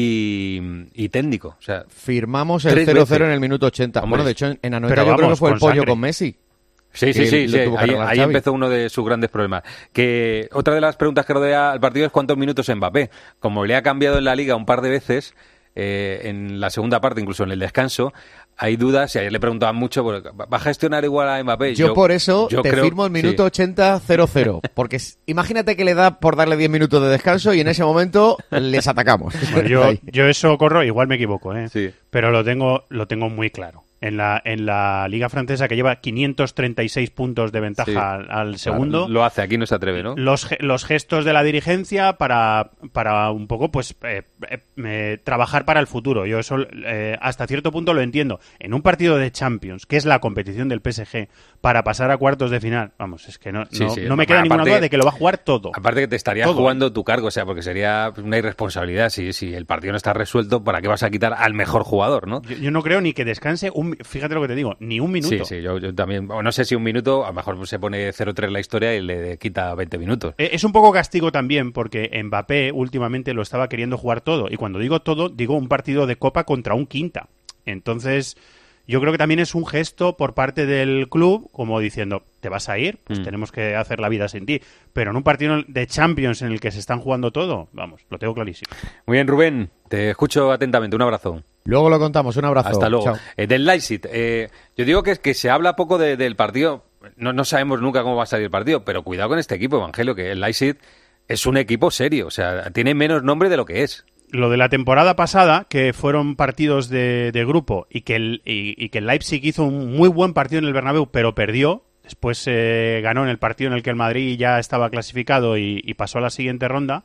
y técnico. O sea, firmamos el 0-0 en el minuto 80. Hombre, bueno, de hecho en Anoeta yo creo que fue el pollo con Messi. Sí. Ahí empezó uno de sus grandes problemas. Que otra de las preguntas que rodea al partido es cuántos minutos Mbappé. Como le ha cambiado en la Liga un par de veces, en la segunda parte, incluso en el descanso, hay dudas, y ayer le preguntaban mucho, ¿va a gestionar igual a Mbappé? Yo por eso te firmo el minuto 80 0-0, porque imagínate que le da por darle 10 minutos de descanso y en ese momento les atacamos. Bueno, yo eso, Corro, igual me equivoco, sí. Pero lo tengo muy claro. en la Liga Francesa, que lleva 536 puntos de ventaja al segundo. Claro, lo hace, aquí no se atreve, ¿no? Los gestos de la dirigencia para un poco pues trabajar para el futuro. Yo eso hasta cierto punto lo entiendo. En un partido de Champions, que es la competición del PSG, para pasar a cuartos de final, vamos, es que no me queda ninguna duda de que lo va a jugar todo. Aparte que te estarías jugando tu cargo, o sea, porque sería una irresponsabilidad si el partido no está resuelto, ¿para qué vas a quitar al mejor jugador, no? Yo no creo ni que descanse fíjate lo que te digo, ni un minuto. Sí, yo también, o no sé si un minuto, a lo mejor se pone 0-3 la historia y le quita 20 minutos. Es un poco castigo también, porque Mbappé últimamente lo estaba queriendo jugar todo, y cuando digo todo, digo un partido de Copa contra un quinta. Entonces, yo creo que también es un gesto por parte del club, como diciendo, ¿te vas a ir? Pues tenemos que hacer la vida sin ti. Pero en un partido de Champions en el que se están jugando todo, vamos, lo tengo clarísimo. Muy bien, Rubén, te escucho atentamente, un abrazo. Luego lo contamos, un abrazo. Hasta luego. Chao. Del Leipzig, yo digo que se habla poco del partido, no sabemos nunca cómo va a salir el partido, pero cuidado con este equipo, Evangelio, que el Leipzig es un equipo serio, o sea, tiene menos nombre de lo que es. Lo de la temporada pasada, que fueron partidos de grupo y que el Leipzig hizo un muy buen partido en el Bernabéu, pero perdió. Después ganó en el partido en el que el Madrid ya estaba clasificado y pasó a la siguiente ronda.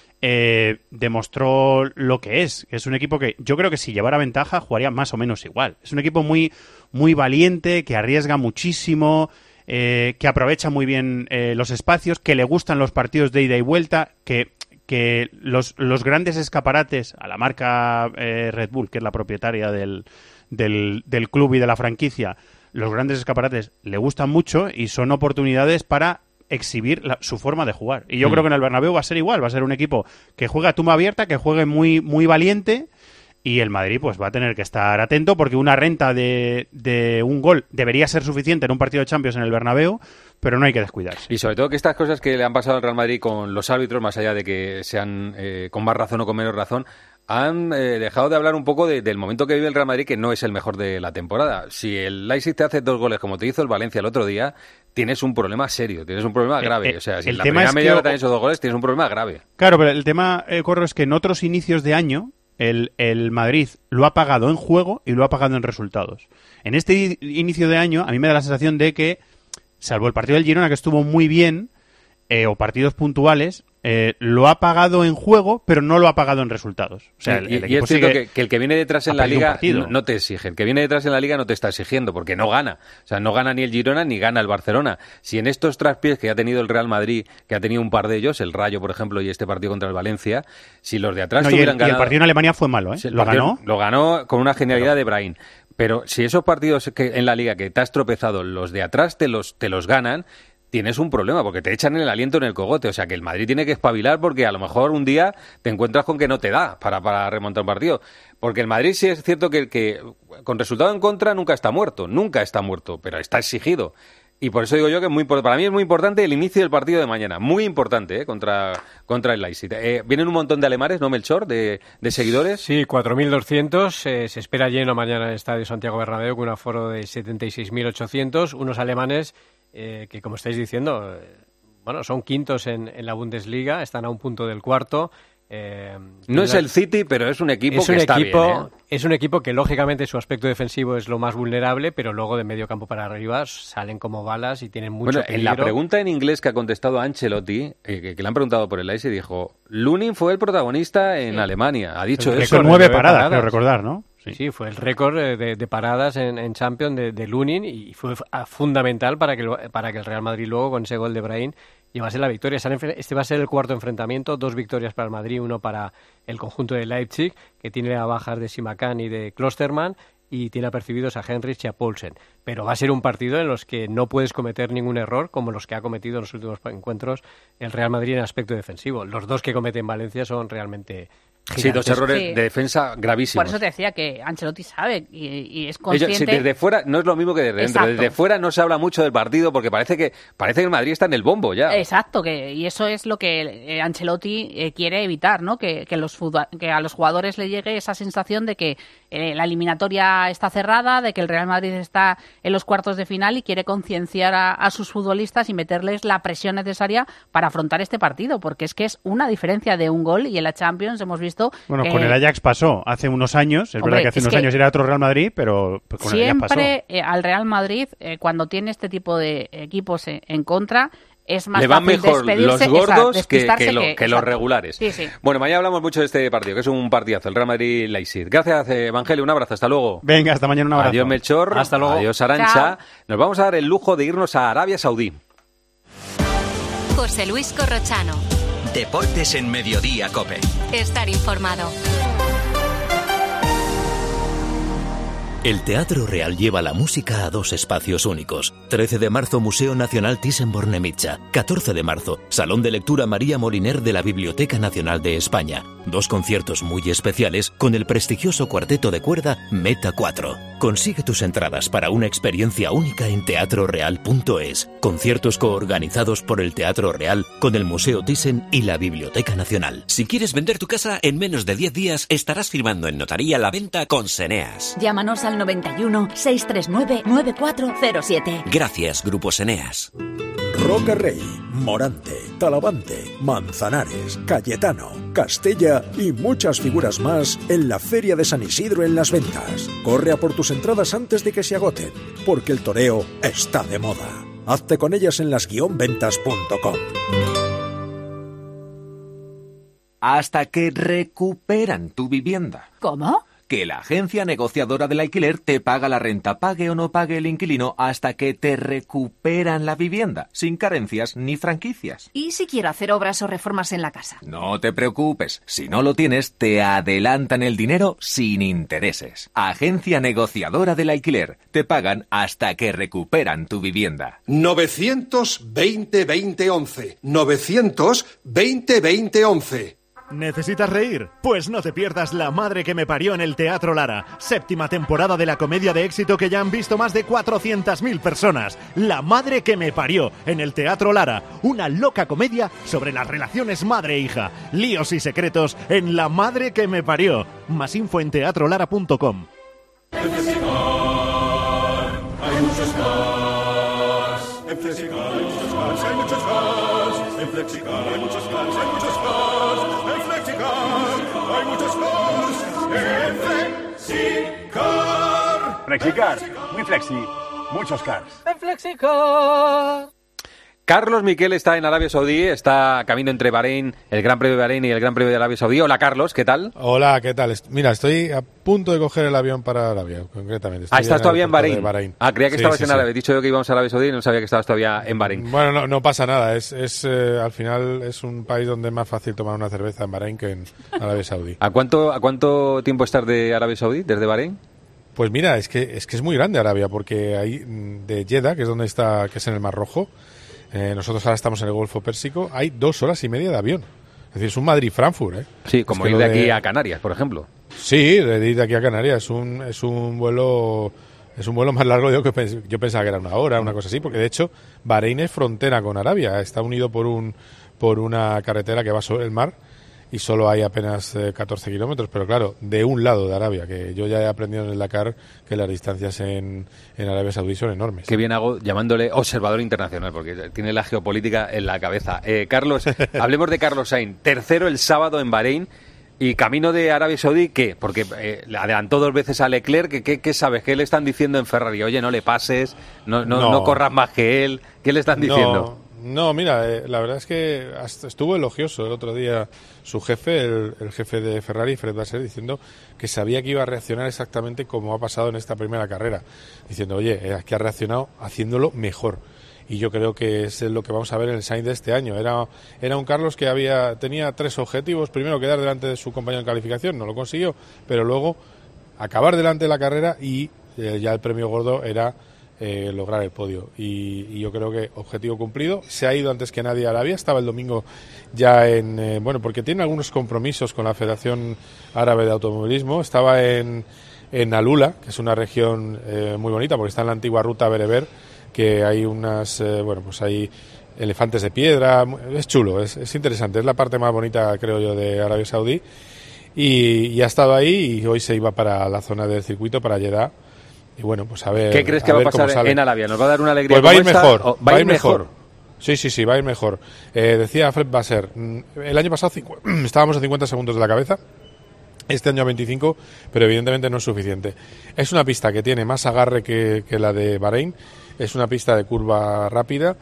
Demostró lo que es un equipo que yo creo que si llevara ventaja jugaría más o menos igual. Es un equipo muy, muy valiente, que arriesga muchísimo, que aprovecha muy bien los espacios, que le gustan los partidos de ida y vuelta, que los grandes escaparates a la marca Red Bull, que es la propietaria del club y de la franquicia, los grandes escaparates le gustan mucho y son oportunidades para exhibir su forma de jugar. Y yo creo que en el Bernabéu va a ser igual, va a ser un equipo que juega a tumba abierta, que juegue muy, muy valiente, y el Madrid pues va a tener que estar atento porque una renta de un gol debería ser suficiente en un partido de Champions en el Bernabéu, pero no hay que descuidarse. Y sobre todo que estas cosas que le han pasado al Real Madrid con los árbitros, más allá de que sean con más razón o con menos razón, han dejado de hablar un poco del momento que vive el Real Madrid, que no es el mejor de la temporada. Si el Leipzig te hace 2 goles como te hizo el Valencia el otro día, tienes un problema serio, tienes un problema grave. O sea, si en la primera media hora te han hecho 2 goles, tienes un problema grave. Claro, pero el tema, Corro, es que en otros inicios de año el Madrid lo ha pagado en juego y lo ha pagado en resultados. En este inicio de año, a mí me da la sensación de que, salvo el partido del Girona, que estuvo muy bien, o partidos puntuales, lo ha pagado en juego, pero no lo ha pagado en resultados. O sea, y es cierto que el que viene detrás en la Liga no te exige. El que viene detrás en la Liga no te está exigiendo, porque no gana. O sea, no gana ni el Girona ni gana el Barcelona. Si en estos traspiés que ha tenido el Real Madrid, que ha tenido un par de ellos, el Rayo, por ejemplo, y este partido contra el Valencia, si los de atrás hubieran ganado... Y el partido en Alemania fue malo, ¿eh? Sí, ¿Lo ganó? Lo ganó con una genialidad de Brahim. Pero si esos partidos en la Liga que te has tropezado, los de atrás te los ganan, tienes un problema, porque te echan el aliento en el cogote. O sea, que el Madrid tiene que espabilar, porque a lo mejor un día te encuentras con que no te da para remontar un partido. Porque el Madrid sí es cierto que con resultado en contra nunca está muerto, pero está exigido. Y por eso digo yo que para mí es muy importante el inicio del partido de mañana. Muy importante, contra el Leipzig. Vienen un montón de alemanes, ¿no, Melchor? De seguidores. Sí, 4.200. Se espera lleno mañana en el Estadio Santiago Bernabéu con un aforo de 76.800. Unos alemanes que, como estáis diciendo, son quintos en la Bundesliga. Están a un punto del cuarto. No es el City, pero es un equipo que está bien, ¿eh? Es un equipo que, lógicamente, su aspecto defensivo es lo más vulnerable, pero luego de medio campo para arriba salen como balas y tienen mucho peligro. En la pregunta en inglés que ha contestado Ancelotti, que le han preguntado por el Leipzig, dijo: Lunin fue el protagonista en Alemania. Ha dicho eso. Con 9 paradas, quiero recordar, ¿no? Sí, fue el récord de paradas en Champions de Lunin, y fue fundamental para que el Real Madrid luego, con ese gol de Brahim, llevase la victoria. Este va a ser el cuarto enfrentamiento, 2 victorias para el Madrid, 1 para el conjunto de Leipzig, que tiene a bajas de Simakan y de Klostermann, y tiene apercibidos a Henrich y a Poulsen. Pero va a ser un partido en los que no puedes cometer ningún error, como los que ha cometido en los últimos encuentros el Real Madrid en aspecto defensivo. Los 2 que comete en Valencia son realmente gigantes. Sí, 2 errores de defensa gravísimos. Por eso te decía que Ancelotti sabe y es consciente. Desde fuera no es lo mismo que desde dentro. Desde fuera no se habla mucho del partido, porque parece que el Madrid está en el bombo ya. Exacto, y eso es lo que Ancelotti quiere evitar, ¿no? Que a los jugadores le llegue esa sensación de que la eliminatoria está cerrada, de que el Real Madrid está en los cuartos de final y quiere concienciar a sus futbolistas y meterles la presión necesaria para afrontar este partido, porque es que es una diferencia de un gol y en la Champions hemos visto... Bueno, con el Ajax pasó hace unos años, verdad que hace unos años era otro Real Madrid, pero con el Ajax pasó. Siempre al Real Madrid, cuando tiene este tipo de equipos en contra... Es más le van fácil mejor los gordos que los regulares. Sí, sí. Bueno, mañana hablamos mucho de este partido, que es un partidazo, el Real Madrid-Leipzig. Gracias, Evangelio, un abrazo, hasta luego. Venga, hasta mañana, un abrazo. Adiós, Melchor. Hasta luego. Adiós, Arantxa. Chao. Nos vamos a dar el lujo de irnos a Arabia Saudí. José Luis Corrochano. Deportes en Mediodía, COPE. Estar informado. El Teatro Real lleva la música a 2 espacios únicos. 13 de marzo, Museo Nacional Thyssen-Bornemisza. 14 de marzo, Salón de Lectura María Moliner de la Biblioteca Nacional de España. 2 conciertos muy especiales con el prestigioso cuarteto de cuerda Meta 4. Consigue tus entradas para una experiencia única en teatroreal.es. Conciertos coorganizados por el Teatro Real con el Museo Thyssen y la Biblioteca Nacional. Si quieres vender tu casa en menos de 10 días, estarás firmando en notaría la venta con Seneas. Llámanos al 91 639 9407. Gracias, Grupo Seneas. Roca Rey, Morante, Talavante, Manzanares, Cayetano, Castella y muchas figuras más en la Feria de San Isidro en Las Ventas. Corre a por tus entradas antes de que se agoten, porque el toreo está de moda. Hazte con ellas en las-ventas.com. Hasta que recuperan tu vivienda. ¿Cómo? Que la agencia negociadora del alquiler te paga la renta, pague o no pague el inquilino, hasta que te recuperan la vivienda, sin carencias ni franquicias. ¿Y si quiero hacer obras o reformas en la casa? No te preocupes, si no lo tienes, te adelantan el dinero sin intereses. Agencia negociadora del alquiler, te pagan hasta que recuperan tu vivienda. 920-2011. 920-2011. ¿Necesitas reír? Pues no te pierdas La madre que me parió en el Teatro Lara. 7ª temporada de la comedia de éxito que ya han visto más de 400.000 personas. La madre que me parió en el Teatro Lara. Una loca comedia sobre las relaciones madre-hija. Líos y secretos en La madre que me parió. Más info en teatrolara.com. En Flexicar hay muchos cars. En Flexicar hay muchos cars, hay muchos cars. En Flexicar hay muchos cars, hay muchos cars. Hay muchos cars en Flexicar. Flexicar, muy flexi, muchos cars. En Flexicar. Carlos Miquel está en Arabia Saudí, está camino entre Bahrein, el Gran Premio de Bahrein y el Gran Premio de Arabia Saudí. Hola, Carlos, ¿qué tal? Hola, ¿qué tal? Mira, estoy a punto de coger el avión para Arabia, concretamente. ¿Estás todavía en Bahrein? Sí, Creía que estabas en Arabia. He dicho yo que íbamos a Arabia Saudí y no sabía que estabas todavía en Bahrein. Bueno, no pasa nada. Al final es un país donde es más fácil tomar una cerveza en Bahrein que en Arabia Saudí. ¿A cuánto tiempo estás de Arabia Saudí, desde Bahrein? Pues mira, es que es muy grande Arabia, porque ahí de Jeddah, que es donde está, que es en el Mar Rojo, nosotros ahora estamos en el Golfo Pérsico, hay 2 horas y media de avión. Es decir, es un Madrid-Frankfurt, ¿eh? Sí, como ir de aquí a Canarias, por ejemplo. Sí, de ir de aquí a Canarias. Es un vuelo más largo de lo que yo pensaba que era 1 hora, una cosa así, porque de hecho Bahrein es frontera con Arabia. Está unido por una carretera que va sobre el mar y solo hay apenas 14 kilómetros, pero claro, de un lado de Arabia, que yo ya he aprendido en el Dakar que las distancias en Arabia Saudí son enormes. Qué bien hago llamándole observador internacional, porque tiene la geopolítica en la cabeza. Carlos, hablemos de Carlos Sainz, tercero el sábado en Bahrein, y camino de Arabia Saudí, ¿qué? Porque le adelantó 2 veces a Leclerc, ¿qué sabes? ¿Qué le están diciendo en Ferrari? Oye, no le pases, no corras más que él, ¿qué le están diciendo? No, mira, la verdad es que estuvo elogioso el otro día su jefe, el jefe de Ferrari, Fred Vasseur, diciendo que sabía que iba a reaccionar exactamente como ha pasado en esta primera carrera. Diciendo, oye, es que ha reaccionado haciéndolo mejor. Y yo creo que es lo que vamos a ver en el Sainz de este año. Era un Carlos que tenía 3 objetivos. Primero, quedar delante de su compañero en calificación, no lo consiguió, pero luego acabar delante de la carrera y ya el premio gordo era lograr el podio, y yo creo que objetivo cumplido. Se ha ido antes que nadie a Arabia, estaba el domingo ya porque tiene algunos compromisos con la Federación Árabe de Automovilismo. Estaba en Alula, que es una región muy bonita porque está en la antigua ruta bereber, que hay hay elefantes de piedra, es chulo, es interesante, es la parte más bonita, creo yo, de Arabia Saudí. y ha estado ahí y hoy se iba para la zona del circuito, para Jeddah. Y bueno, pues a ver. ¿Qué crees que va a pasar en Arabia? ¿Nos va a dar una alegría? Pues va a ir mejor. Va a ir mejor. Sí, va a ir mejor. Decía Fred Vasseur, el año pasado estábamos a 50 segundos de la cabeza. Este año a 25, pero evidentemente no es suficiente. Es una pista que tiene más agarre que la de Bahrein. Es una pista de curva rápida,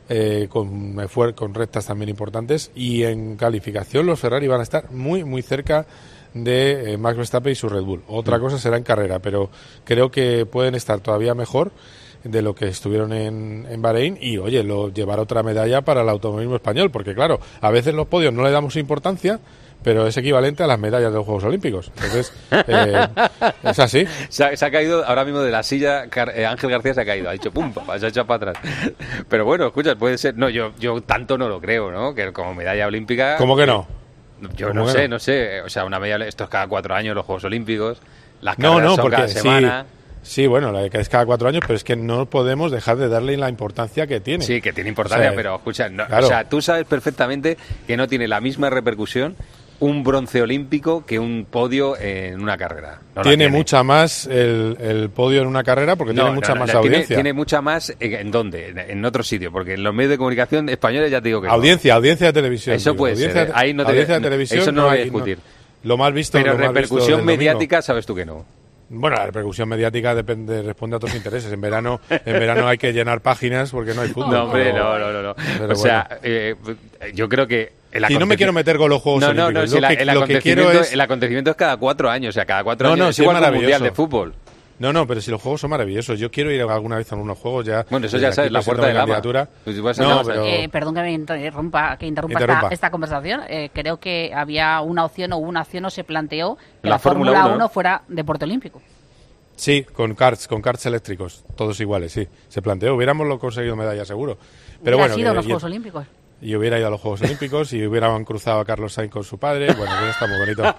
con rectas también importantes. Y en calificación los Ferrari van a estar muy, muy cerca de Max Verstappen y su Red Bull. Otra cosa será en carrera, pero creo que pueden estar todavía mejor de lo que estuvieron en Bahrein y, oye, llevar otra medalla para el automovilismo español, porque claro, a veces los podios no le damos importancia, pero es equivalente a las medallas de los Juegos Olímpicos. Entonces, es así. Se ha caído ahora mismo de la silla, Ángel García se ha caído, ha dicho pum, se ha echado para atrás. Pero bueno, escucha, puede ser, no, yo tanto no lo creo, ¿no? Que como medalla olímpica... ¿Cómo que no? Yo no sé, o sea, una medalla, esto es cada 4 años los Juegos Olímpicos, las carreras son cada semana... Sí, bueno, la que es cada 4 años, pero es que no podemos dejar de darle la importancia que tiene. Sí, que tiene importancia, o sea, pero escucha, claro. O sea, tú sabes perfectamente que no tiene la misma repercusión un bronce olímpico que un podio en una carrera. Tiene mucha más el podio en una carrera porque tiene mucha más audiencia. Tiene mucha más, ¿en dónde? En otro sitio, porque en los medios de comunicación españoles ya te digo que audiencia de televisión. Eso puede ser, ahí no audiencia de televisión, eso no lo voy a discutir. Lo mal visto. Pero repercusión mediática, sabes tú que no. Bueno, la repercusión mediática responde a otros intereses. En verano hay que llenar páginas porque no hay fútbol. No, hombre, no. O sea, yo creo que... Y no me quiero meter con los Juegos Olímpicos. El acontecimiento es cada 4 años. O sea, cada 4 años es igual que un mundial de fútbol. No, pero si los juegos son maravillosos. Yo quiero ir alguna vez a algunos juegos ya. Bueno, eso ya sabes, la puerta de gama. Perdón que me interrumpa esta conversación. Creo que había una opción o se planteó que la Fórmula 1 fuera deporte olímpico. Sí, con karts eléctricos, todos iguales, sí. Se planteó, hubiéramos conseguido medalla seguro. Pero bueno, sido los Juegos Olímpicos. Y hubiera ido a los Juegos Olímpicos y hubieran cruzado a Carlos Sainz con su padre. Bueno, pues está muy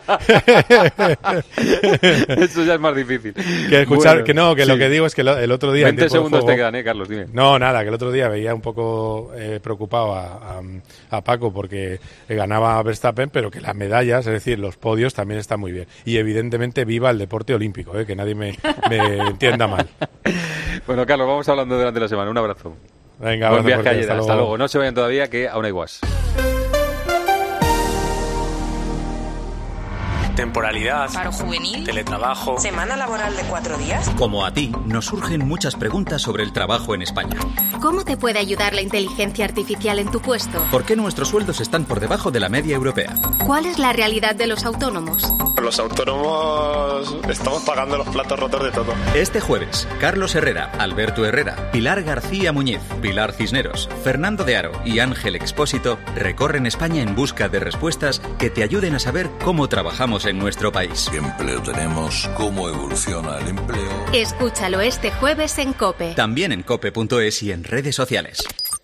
bonito. Eso ya es más difícil. Que escuchar, bueno, lo que digo es que el otro día... 20 segundos te quedan, Carlos, dime. No, nada, que el otro día veía un poco preocupado a Paco porque ganaba Verstappen, pero que las medallas, es decir, los podios también están muy bien. Y evidentemente viva el deporte olímpico, que nadie me entienda mal. Bueno, Carlos, vamos hablando durante la semana. Un abrazo. Venga, buen viaje a Jeddah. Hasta luego. No se vayan todavía, que aún hay guas. Temporalidad, paro juvenil, teletrabajo, semana laboral de 4 días. Como a ti, nos surgen muchas preguntas sobre el trabajo en España. ¿Cómo te puede ayudar la inteligencia artificial en tu puesto? ¿Por qué nuestros sueldos están por debajo de la media europea? ¿Cuál es la realidad de los autónomos? Los autónomos estamos pagando los platos rotos de todo. Este jueves, Carlos Herrera, Alberto Herrera, Pilar García Muñiz, Pilar Cisneros, Fernando de Aro y Ángel Expósito recorren España en busca de respuestas que te ayuden a saber cómo trabajamos en nuestro país. ¿Qué empleo tenemos? ¿Cómo evoluciona el empleo? Escúchalo este jueves en COPE. También en cope.es y en redes sociales.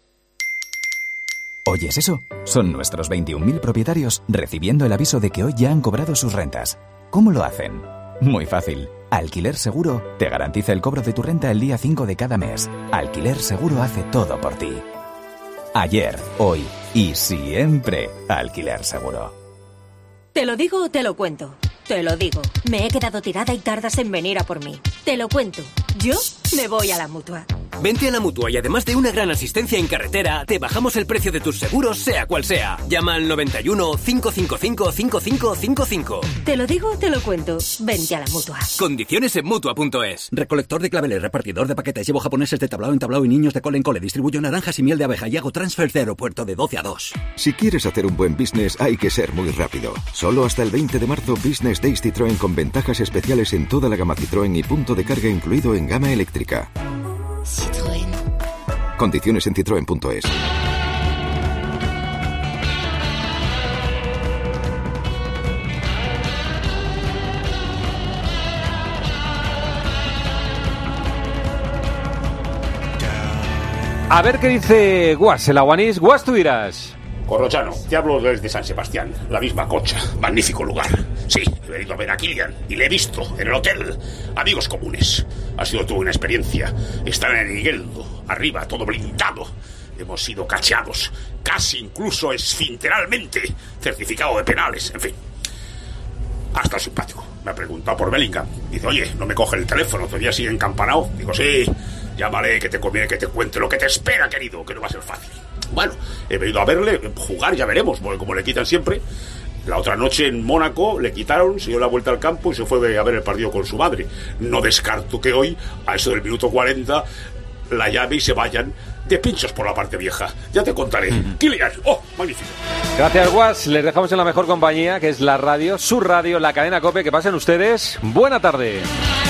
¿Oyes eso? Son nuestros 21.000 propietarios recibiendo el aviso de que hoy ya han cobrado sus rentas. ¿Cómo lo hacen? Muy fácil. Alquiler Seguro te garantiza el cobro de tu renta el día 5 de cada mes. Alquiler Seguro hace todo por ti. Ayer, hoy y siempre Alquiler Seguro. ¿Te lo digo o te lo cuento? Te lo digo. Me he quedado tirada y tardas en venir a por mí. Te lo cuento. Yo me voy a la Mutua. Vente a la Mutua y además de una gran asistencia en carretera, te bajamos el precio de tus seguros, sea cual sea. Llama al 91 555 5555. Te lo digo o te lo cuento. Vente a la Mutua. Condiciones en Mutua.es. Recolector de claveles, repartidor de paquetes, llevo japoneses de tablao en tablao y niños de cole en cole. Distribuyo naranjas y miel de abeja y hago transfer de aeropuerto de 12 a 2. Si quieres hacer un buen business, hay que ser muy rápido. Solo hasta el 20 de marzo, Business Days Citroën con ventajas especiales en toda la gama Citroën y punto de carga incluido en gama eléctrica. Citroën. Condiciones en citroen.es. A ver qué dice Guas, el aguanís. Guas, tú dirás. Corrochano, te hablo desde San Sebastián, la misma Cocha, magnífico lugar. Sí, he venido a ver a Kilian y le he visto en el hotel. Amigos comunes. Ha sido toda una experiencia. Están en el Igueldo, arriba, todo blindado. Hemos sido cacheados, casi incluso esfinteralmente, certificado de penales, en fin. Hasta simpático. Me ha preguntado por Bellingham. Dice, oye, no me coge el teléfono, todavía sigue empanado. Digo, sí, llámale, que te conviene que te cuente lo que te espera, querido, que no va a ser fácil. Bueno, he venido a verle jugar, ya veremos, porque como le quitan siempre. La otra noche en Mónaco le quitaron, se dio la vuelta al campo y se fue a ver el partido con su madre. No descarto que hoy, a eso del minuto 40, la llave y se vayan de pinchos por la parte vieja. Ya te contaré. Kylian, ¡oh, magnífico! Gracias, Guas. Les dejamos en la mejor compañía, que es la radio, su radio, la cadena COPE. Que pasen ustedes. Buena tarde.